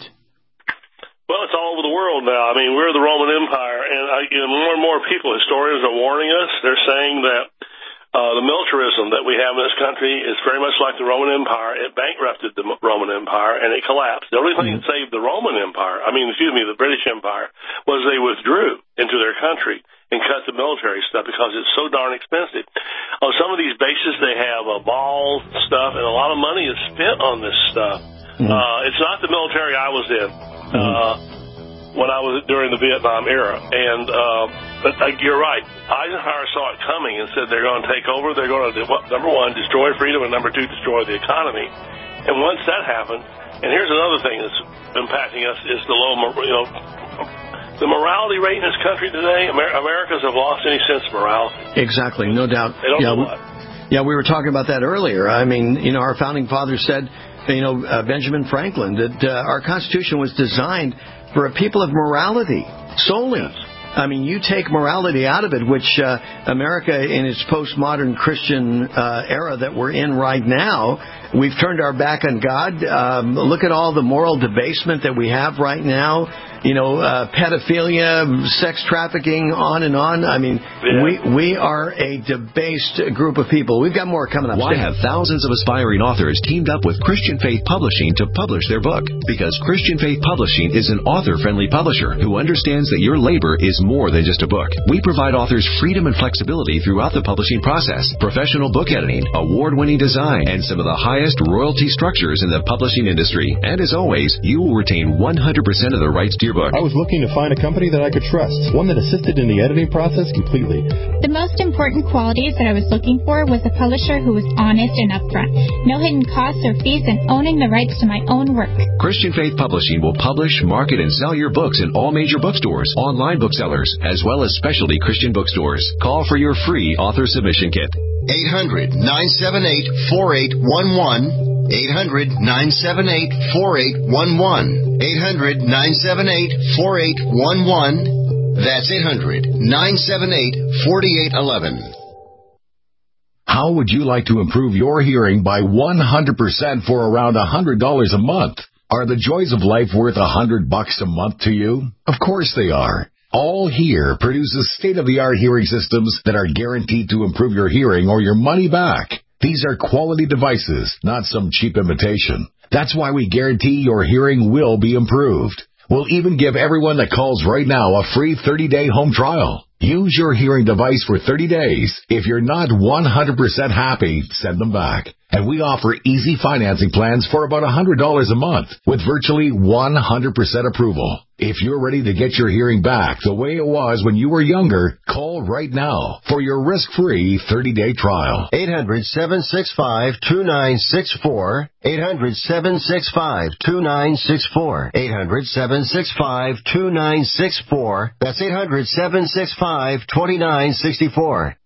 Well, it's all over the world now. I mean, we're the Roman Empire, and I, you know, more and more people, historians are warning us. They're saying that uh, the militarism that we have in this country is very much like the Roman Empire. It bankrupted the Roman Empire, and it collapsed. The only thing that saved the Roman Empire, I mean, excuse me, the British Empire, was they withdrew into their country and cut the military stuff because it's so darn expensive. On some of these bases, they have uh, balls and stuff, and a lot of money is spent on this stuff. Mm-hmm. Uh, it's not the military I was in. Uh, when I was during the Vietnam era. And uh, but uh, you're right. Eisenhower saw it coming and said they're going to take over. They're going to, number one, destroy freedom, and number two, destroy the economy. And once that happened, and here's another thing that's impacting us, is the low, you know, the morality rate in this country today. Amer- Americans have lost any sense of morality. Exactly, no doubt. They don't yeah, know what. Yeah, we were talking about that earlier. I mean, you know, our founding fathers said, you know, uh, Benjamin Franklin, that uh, our Constitution was designed for a people of morality solely. I mean, you take morality out of it, which uh, America in its postmodern Christian uh, era that we're in right now, we've turned our back on God. Um, look at all the moral debasement that we have right now. You know, uh, pedophilia, sex trafficking, on and on. I mean, yeah. we we are a debased group of people. We've got more coming up. Why have thousands of aspiring authors teamed up with Christian Faith Publishing to publish their book? Because Christian Faith Publishing is an author-friendly publisher who understands that your labor is more than just a book. We provide authors freedom and flexibility throughout the publishing process, professional book editing, award-winning design, and some of the highest royalty structures in the publishing industry. And as always, you will retain one hundred percent of the rights to your book. I was looking to find a company that I could trust, one that assisted in the editing process completely. The most important qualities that I was looking for was a publisher who was honest and upfront, no hidden costs or fees, and owning the rights to my own work. Christian Faith Publishing will publish, market, and sell your books in all major bookstores, online booksellers, as well as specialty Christian bookstores. Call for your free author submission kit. eight hundred, nine seven eight, four eight one one. eight hundred, nine seven eight, four eight one one. eight hundred, nine seven eight, four eight one one. That's eight hundred, nine seven eight, four eight one one. How would you like to improve your hearing by one hundred percent for around one hundred dollars a month? Are the joys of life worth one hundred bucks a month to you? Of course they are. All Hear produces state-of-the-art hearing systems that are guaranteed to improve your hearing or your money back. These are quality devices, not some cheap imitation. That's why we guarantee your hearing will be improved. We'll even give everyone that calls right now a free thirty-day home trial. Use your hearing device for thirty days. If you're not one hundred percent happy, send them back. And we offer easy financing plans for about one hundred dollars a month with virtually one hundred percent approval. If you're ready to get your hearing back the way it was when you were younger, call right now for your risk-free thirty-day trial. eight hundred, seven six five, two nine six four. eight hundred, seven six five, two nine six four. eight hundred, seven six five, two nine six four. That's eight hundred, seven six five, two nine six four.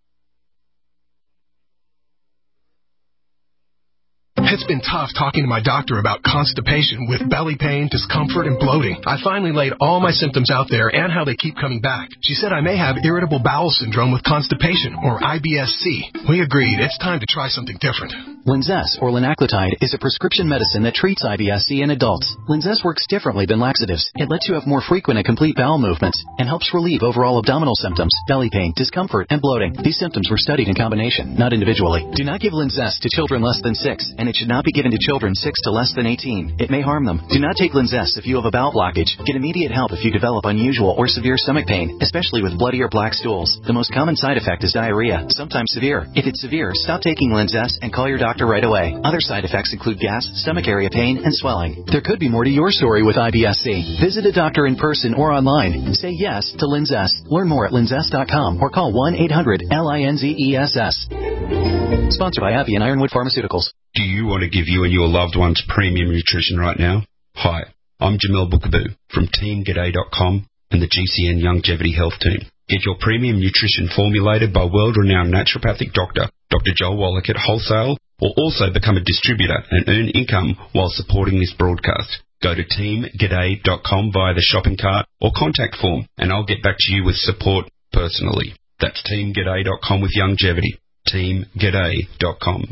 It's been tough talking to my doctor about constipation with belly pain, discomfort, and bloating. I finally laid all my symptoms out there and how they keep coming back. She said I may have irritable bowel syndrome with constipation, or I B S C. We agreed it's time to try something different. Linzess, or linaclotide, is a prescription medicine that treats I B S C in adults. Linzess works differently than laxatives. It lets you have more frequent and complete bowel movements and helps relieve overall abdominal symptoms, belly pain, discomfort, and bloating. These symptoms were studied in combination, not individually. Do not give Linzess to children less than six, and it should not be given to children six to less than eighteen. It may harm them. Do not take Linzess if you have a bowel blockage. Get immediate help if you develop unusual or severe stomach pain, especially with bloody or black stools. The most common side effect is diarrhea, sometimes severe. If it's severe, stop taking Linzess and call your doctor right away. Other side effects include gas, stomach area pain, and swelling. There could be more to your story with I B S C. Visit a doctor in person or online. Say yes to Linzess. Learn more at linzess dot com or call one eight hundred L I N Z E S S. Sponsored by Appy and Ironwood Pharmaceuticals. Do you want to give you and your loved ones premium nutrition right now? Hi, I'm Jamel Bookaboo from team g'day dot com and the G C N Longevity Health Team. Get your premium nutrition formulated by world-renowned naturopathic doctor, Doctor Joel Wallach at Wholesale, or also become a distributor and earn income while supporting this broadcast. Go to team g'day dot com via the shopping cart or contact form, and I'll get back to you with support personally. That's team g'day dot com with longevity. team g'day dot com.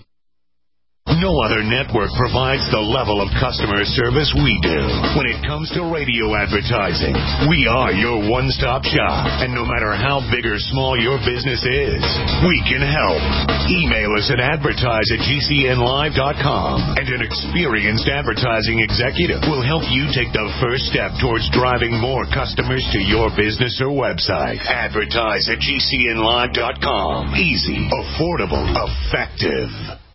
No other network provides the level of customer service we do. When it comes to radio advertising, we are your one-stop shop. And no matter how big or small your business is, we can help. Email us at advertise at G C N live dot com, and an experienced advertising executive will help you take the first step towards driving more customers to your business or website. Advertise at G C N live dot com. Easy, affordable, effective.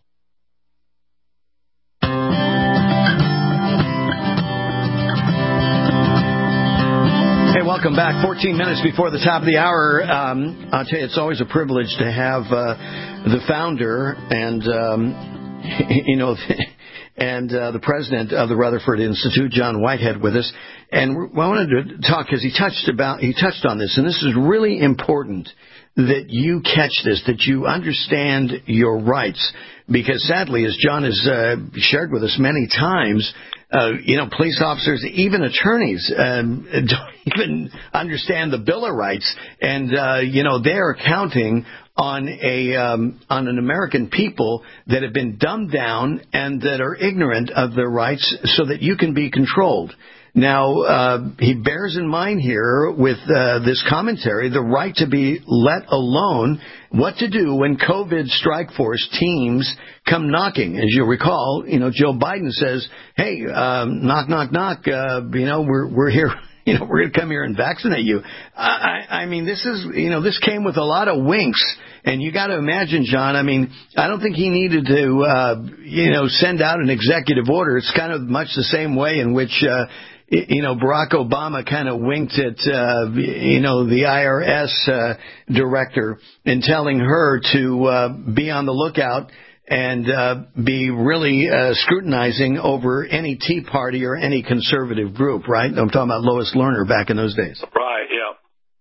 Hey, welcome back. fourteen minutes before the top of the hour. Um, I'll tell you, it's always a privilege to have uh, the founder and, um, you know, and uh, the president of the Rutherford Institute, John Whitehead, with us. And I wanted to talk because he touched about he touched on this, and this is really important that you catch this, that you understand your rights, because sadly, as John has uh, shared with us many times, uh, you know, police officers, even attorneys, um, don't even understand the Bill of Rights, and uh, you know, they're counting on a um, on an American people that have been dumbed down and that are ignorant of their rights, so that you can be controlled. Now, uh, he bears in mind here with uh, this commentary the right to be let alone, what to do when COVID strike force teams come knocking. As you recall, you know, Joe Biden says, hey, um, knock, knock, knock, uh, you know, we're we're here. You know, we're going to come here and vaccinate you. I, I mean, this is, you know, this came with a lot of winks. And you got to imagine, John, I mean, I don't think he needed to, uh, you know, send out an executive order. It's kind of much the same way in which, uh, you know, Barack Obama kind of winked at, uh, you know, the I R S uh, director in telling her to uh, be on the lookout and uh, be really uh, scrutinizing over any Tea Party or any conservative group, right? I'm talking about Lois Lerner back in those days. Right, yeah.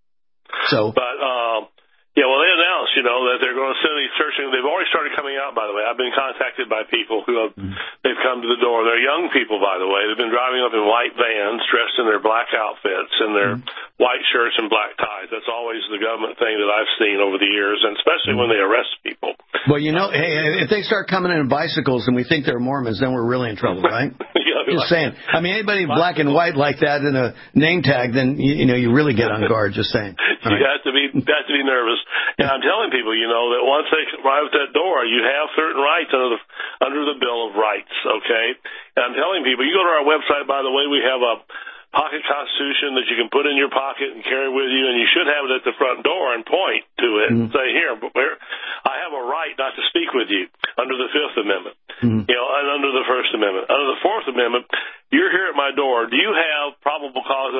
So, but um, yeah, well, they announced, you know, that they're going to send these searching. They've already started coming out, by the way. I've been contacted by people who have mm-hmm. they've come to the door. They're young people, by the way. They've been driving up in white vans, dressed in their black outfits and their mm-hmm. white shirts and black ties. That's always the government thing that I've seen over the years, and especially mm-hmm. when they arrest people. Well, you know, hey, if they start coming in bicycles and we think they're Mormons, then we're really in trouble, right? yeah, just like, saying. I mean, anybody in black and white like that in a name tag, then you, you know you really get on guard. Just saying. You right. have to be have to be nervous. And I'm telling people, you know, that once they arrive at that door, you have certain rights under the under the Bill of Rights. Okay, and I'm telling people, you go to our website. By the way, we have a pocket constitution that you can put in your pocket and carry with you, and you should have it at the front door and point to it mm-hmm. and say, here, I have a right not to speak with you under the Fifth Amendment, mm-hmm. you know, and under the First Amendment. Under the Fourth Amendment, you're here at my door. Do you have probable cause?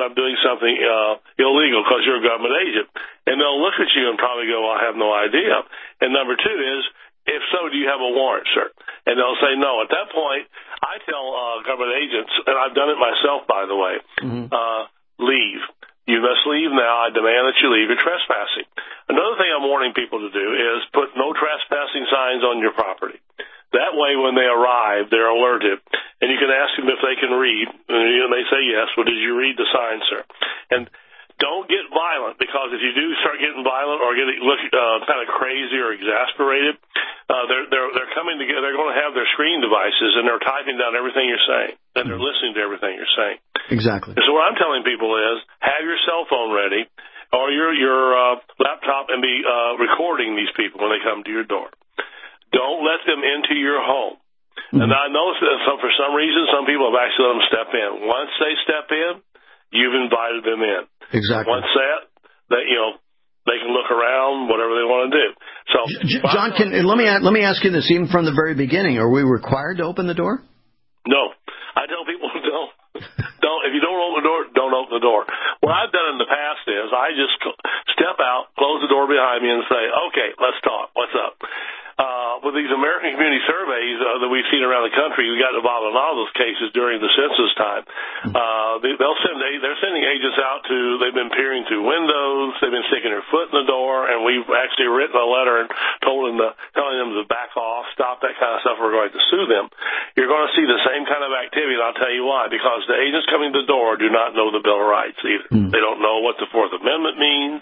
that I'm doing something uh, illegal because you're a government agent. And they'll look at you and probably go, well, I have no idea. And number two is, if so, do you have a warrant, sir? And they'll say no. At that point, I tell uh, government agents, and I've done it myself, by the way, mm-hmm. uh, leave. You must leave now. I demand that you leave. You're trespassing. Another thing I'm warning people to do is put no trespassing signs on your property. That way, when they arrive, they're alerted. And you can ask them if they can read. And they say yes. Well, did you read the sign, sir? And don't get violent, because if you do start getting violent or getting look uh, kind of crazy or exasperated, uh, they're they're they're coming together. They're going to have their screen devices and they're typing down everything you're saying and they're listening to everything you're saying. Exactly. And so what I'm telling people is, have your cell phone ready or your your uh, laptop and be uh, recording these people when they come to your door. Don't let them into your home. Mm-hmm. And I know that some, for some reason some people have actually let them step in. Once they step in, you've invited them in. Exactly. Once that, that you know, they can look around, whatever they want to do. So, John, can, let me let me ask you this: even from the very beginning, are we required to open the door? No, I tell people don't. Don't. If you don't open the door, don't open the door. What I've done in the past is I just step out, close the door behind me, and say, "Okay, let's talk. What's up?" Uh, with these American Community Surveys uh, that we've seen around the country, we got involved in a lot of those cases during the census time. Uh, they, they'll send, they're sending agents out to, they've been peering through windows, they've been sticking their foot in the door, and we've actually written a letter and told them to, telling them to back off, stop that kind of stuff, we're going to sue them. You're going to see the same kind of activity, and I'll tell you why, because the agents coming to the door do not know the Bill of Rights either. Mm. They don't know what the Fourth Amendment means,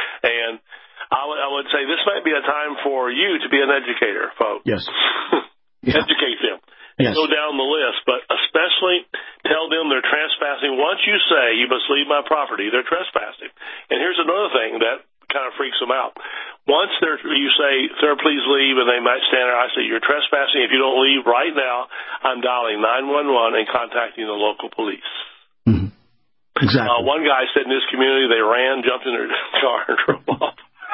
and I would, I would say this might be a time for you to be an educator, folks. Yes. Yeah. Educate them. Yes. Go down the list, but especially tell them they're trespassing. Once you say you must leave my property, they're trespassing. And here's another thing that kind of freaks them out. Once they're, you say, sir, please leave, and they might stand there, I say, you're trespassing. If you don't leave right now, I'm dialing nine one one and contacting the local police. Mm-hmm. Exactly. Uh, one guy said in this community they ran, jumped in their car, and drove off.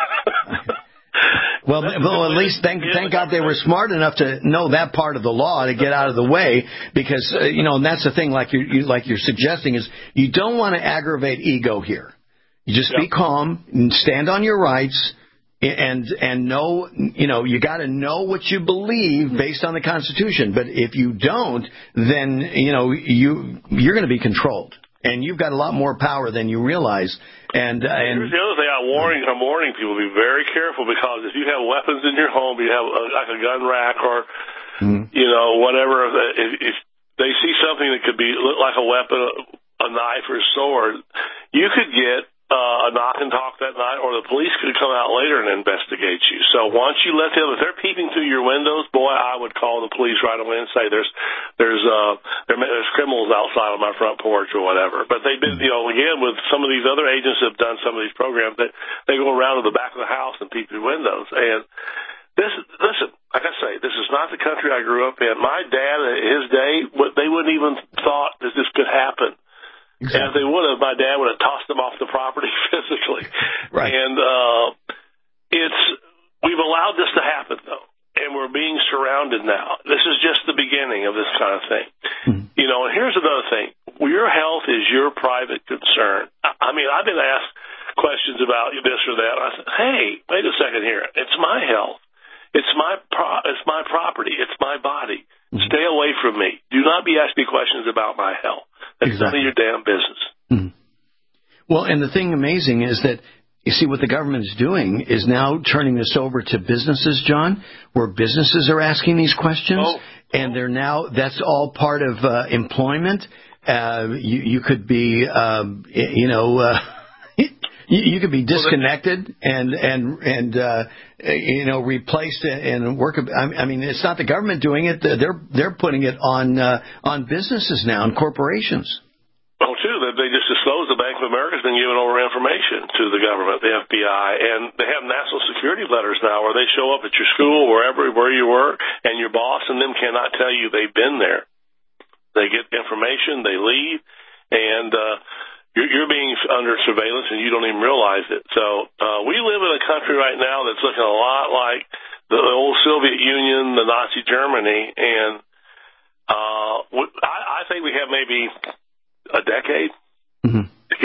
Well, well, at least thank thank God they were smart enough to know that part of the law to get out of the way, because uh, you know, and that's the thing, like you, you like you're suggesting, is you don't want to aggravate ego here. You just yep. be calm and stand on your rights, and and know, you know, you got to know what you believe based on the Constitution. But if you don't, then you know you you're going to be controlled. And you've got a lot more power than you realize. And, uh, and here's the other thing I'm warning, I'm warning people, be very careful, because if you have weapons in your home, you have a, like a gun rack or, mm-hmm. you know, whatever, if, if they see something that could be look like a weapon, a knife or a sword, you could get uh, a knock and talk that night, or the police could come out later and investigate you. So once you let them, if they're peeping through your windows, boy, I would call the police right away and say there's there's uh there, there's criminals outside on my front porch or whatever. But they've been, you know, again, with some of these other agents that have done some of these programs, that they, they go around to the back of the house and peep through windows. And this, listen, like I say, this is not the country I grew up in. My dad, at his day, they wouldn't even thought that this could happen. Exactly. And if they would have, my dad would have tossed them off the property physically. Right. And uh, it's we've allowed this to happen, though, and we're being surrounded now. This is just the beginning of this kind of thing. Mm-hmm. You know, and here's another thing. Your health is your private concern. I mean, I've been asked questions about this or that. I said, hey, wait a second here. It's my health. It's my pro- it's my property. It's my body. Mm-hmm. Stay away from me. Do not be asking me questions about my health. That's exactly. none of your damn business. Mm-hmm. Well, and the thing amazing is that, you see, what the government is doing is now turning this over to businesses, John, where businesses are asking these questions, oh. and they're now, that's all part of uh, employment. Uh, you, you could be, um, you know, uh, you, you could be disconnected and and and uh, you know, replaced and work. I mean, it's not the government doing it; they're they're putting it on uh, on businesses now and corporations. Well, too, they just disclosed the Bank of America has been giving over information to the government, the F B I, and they have national security letters now where they show up at your school, wherever where you work, and your boss and them cannot tell you they've been there. They get information, they leave, and uh, you're, you're being under surveillance, and you don't even realize it. So uh, we live in a country right now that's looking a lot like the old Soviet Union, the Nazi Germany, and uh, I, I think we have maybe a decade mm-hmm. to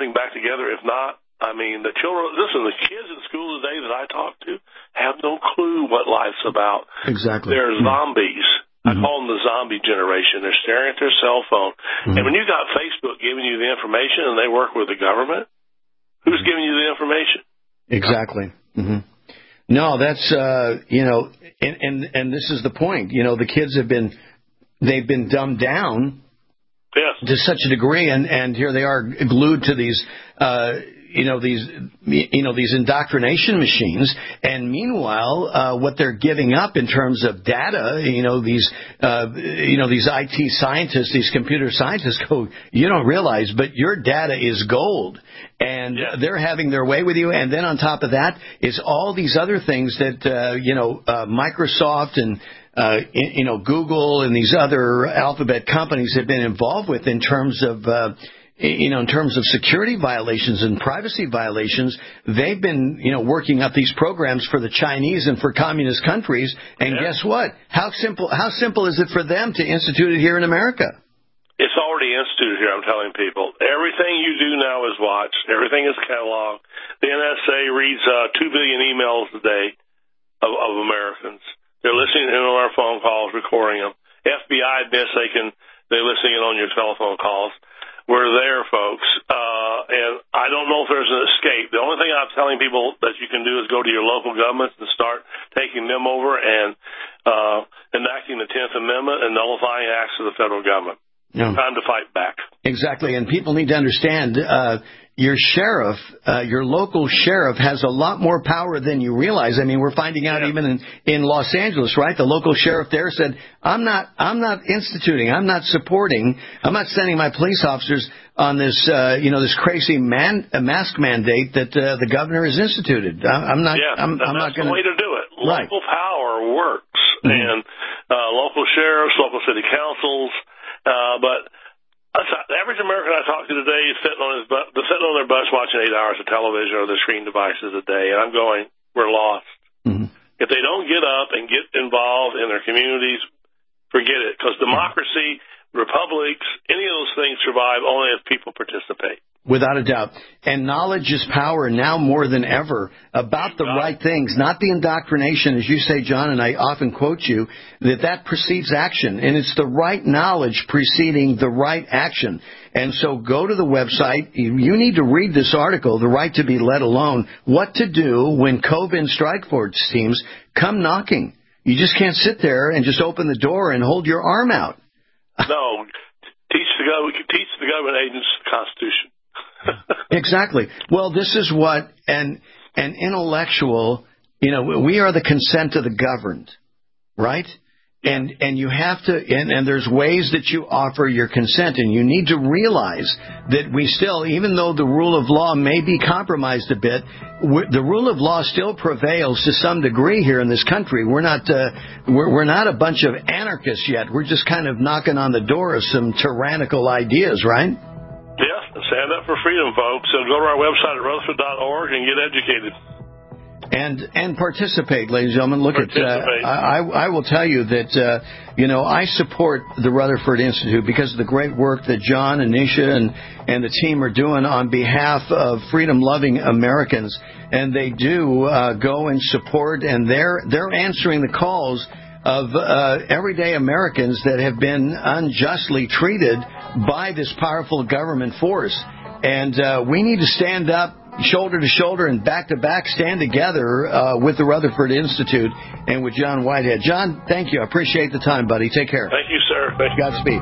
something back together. If not, I mean, the children, listen, the kids in school today that I talk to have no clue what life's about. Exactly. They're mm-hmm. zombies. I mm-hmm. call them the zombie generation. They're staring at their cell phone. Mm-hmm. And when you got Facebook giving you the information and they work with the government, who's giving you the information? Exactly. Mm-hmm. No, that's, uh, you know, and, and, and this is the point. You know, the kids have been, they've been dumbed down yes. to such a degree, and, and here they are glued to these, uh, you know, these, you know, these indoctrination machines. And meanwhile, uh, what they're giving up in terms of data, you know, these, uh, you know, these I T scientists, these computer scientists go, you don't realize, but your data is gold. And yeah. they're having their way with you. And then on top of that is all these other things that, uh, you know, uh, Microsoft and, uh, you know, Google and these other alphabet companies have been involved with in terms of, uh, you know, in terms of security violations and privacy violations. They've been, you know, working up these programs for the Chinese and for communist countries. And yeah. guess what? How simple, how simple is it for them to institute it here in America? It's already instituted here, I'm telling people. Everything you do now is watched. Everything is cataloged. The N S A reads uh, two billion emails a day of, of Americans. They're listening in on our phone calls, recording them. F B I admits they can, they're listening in on your telephone calls. We're there, folks. Uh, and I don't know if there's an escape. The only thing I'm telling people that you can do is go to your local governments and start taking them over and uh, enacting the tenth Amendment and nullifying acts of the federal government. Yeah. Time to fight back. Exactly. And people need to understand uh, your sheriff, uh, your local sheriff has a lot more power than you realize. I mean, we're finding out yeah. even in, in Los Angeles, right? The local sheriff there said, I'm not, I'm not instituting, I'm not supporting, I'm not sending my police officers on this, uh, you know, this crazy man, uh, mask mandate that uh, the governor has instituted. I, I'm not, yeah, I'm, I'm that's not going to. the way to do it. Right. Local power works. Mm-hmm. And uh, local sheriffs, local city councils, uh, but the average American I talk to today is sitting on his bu- sitting on their bus watching eight hours of television or their screen devices a day, and I'm going, we're lost. Mm-hmm. If they don't get up and get involved in their communities, forget it, because democracy, republics, any of those things survive only if people participate. Without a doubt. And knowledge is power now more than ever about the right things, not the indoctrination, as you say, John, and I often quote you, that that precedes action. And it's the right knowledge preceding the right action. And so go to the website. You need to read this article, The Right to Be Let Alone, what to do when COVID strike force teams come knocking. You just can't sit there and just open the door and hold your arm out. No. Teach the government, teach the government agents the Constitution. Exactly. Well, this is what an an intellectual, you know, we are the consent of the governed, right? And and you have to, and, and there's ways that you offer your consent, and you need to realize that we still, even though the rule of law may be compromised a bit, the rule of law still prevails to some degree here in this country. We're not uh, we're, we're not a bunch of anarchists yet. We're just kind of knocking on the door of some tyrannical ideas, right? Yeah, stand up for freedom, folks. So go to our website at rutherford dot org and get educated. And and participate, ladies and gentlemen. Look at, uh, I, I will tell you that, uh, you know, I support the Rutherford Institute because of the great work that John and Nisha and, and the team are doing on behalf of freedom-loving Americans. And they do uh, go and support, and they're they're answering the calls of uh, everyday Americans that have been unjustly treated by this powerful government force. And uh, we need to stand up shoulder to shoulder and back to back, stand together uh, with the Rutherford Institute and with John Whitehead. John, thank you. I appreciate the time, buddy. Take care. Thank you, sir. Thank you. Godspeed.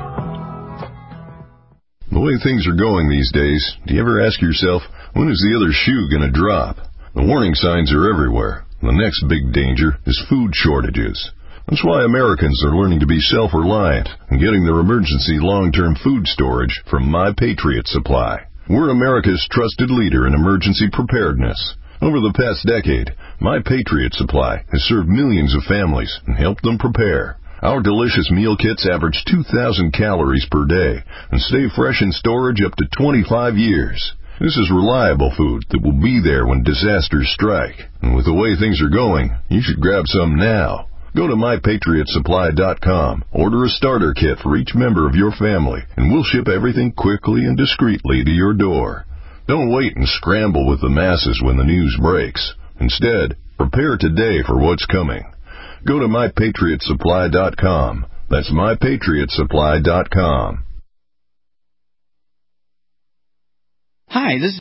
The way things are going these days, do you ever ask yourself, when is the other shoe going to drop? The warning signs are everywhere. The next big danger is food shortages. That's why Americans are learning to be self-reliant and getting their emergency long-term food storage from My Patriot Supply. We're America's trusted leader in emergency preparedness. Over the past decade, My Patriot Supply has served millions of families and helped them prepare. Our delicious meal kits average two thousand calories per day and stay fresh in storage up to twenty-five years. This is reliable food that will be there when disasters strike. And with the way things are going, you should grab some now. Go to my patriot supply dot com, order a starter kit for each member of your family, and we'll ship everything quickly and discreetly to your door. Don't wait and scramble with the masses when the news breaks. Instead, prepare today for what's coming. Go to my patriot supply dot com. That's my patriot supply dot com. Hi, this is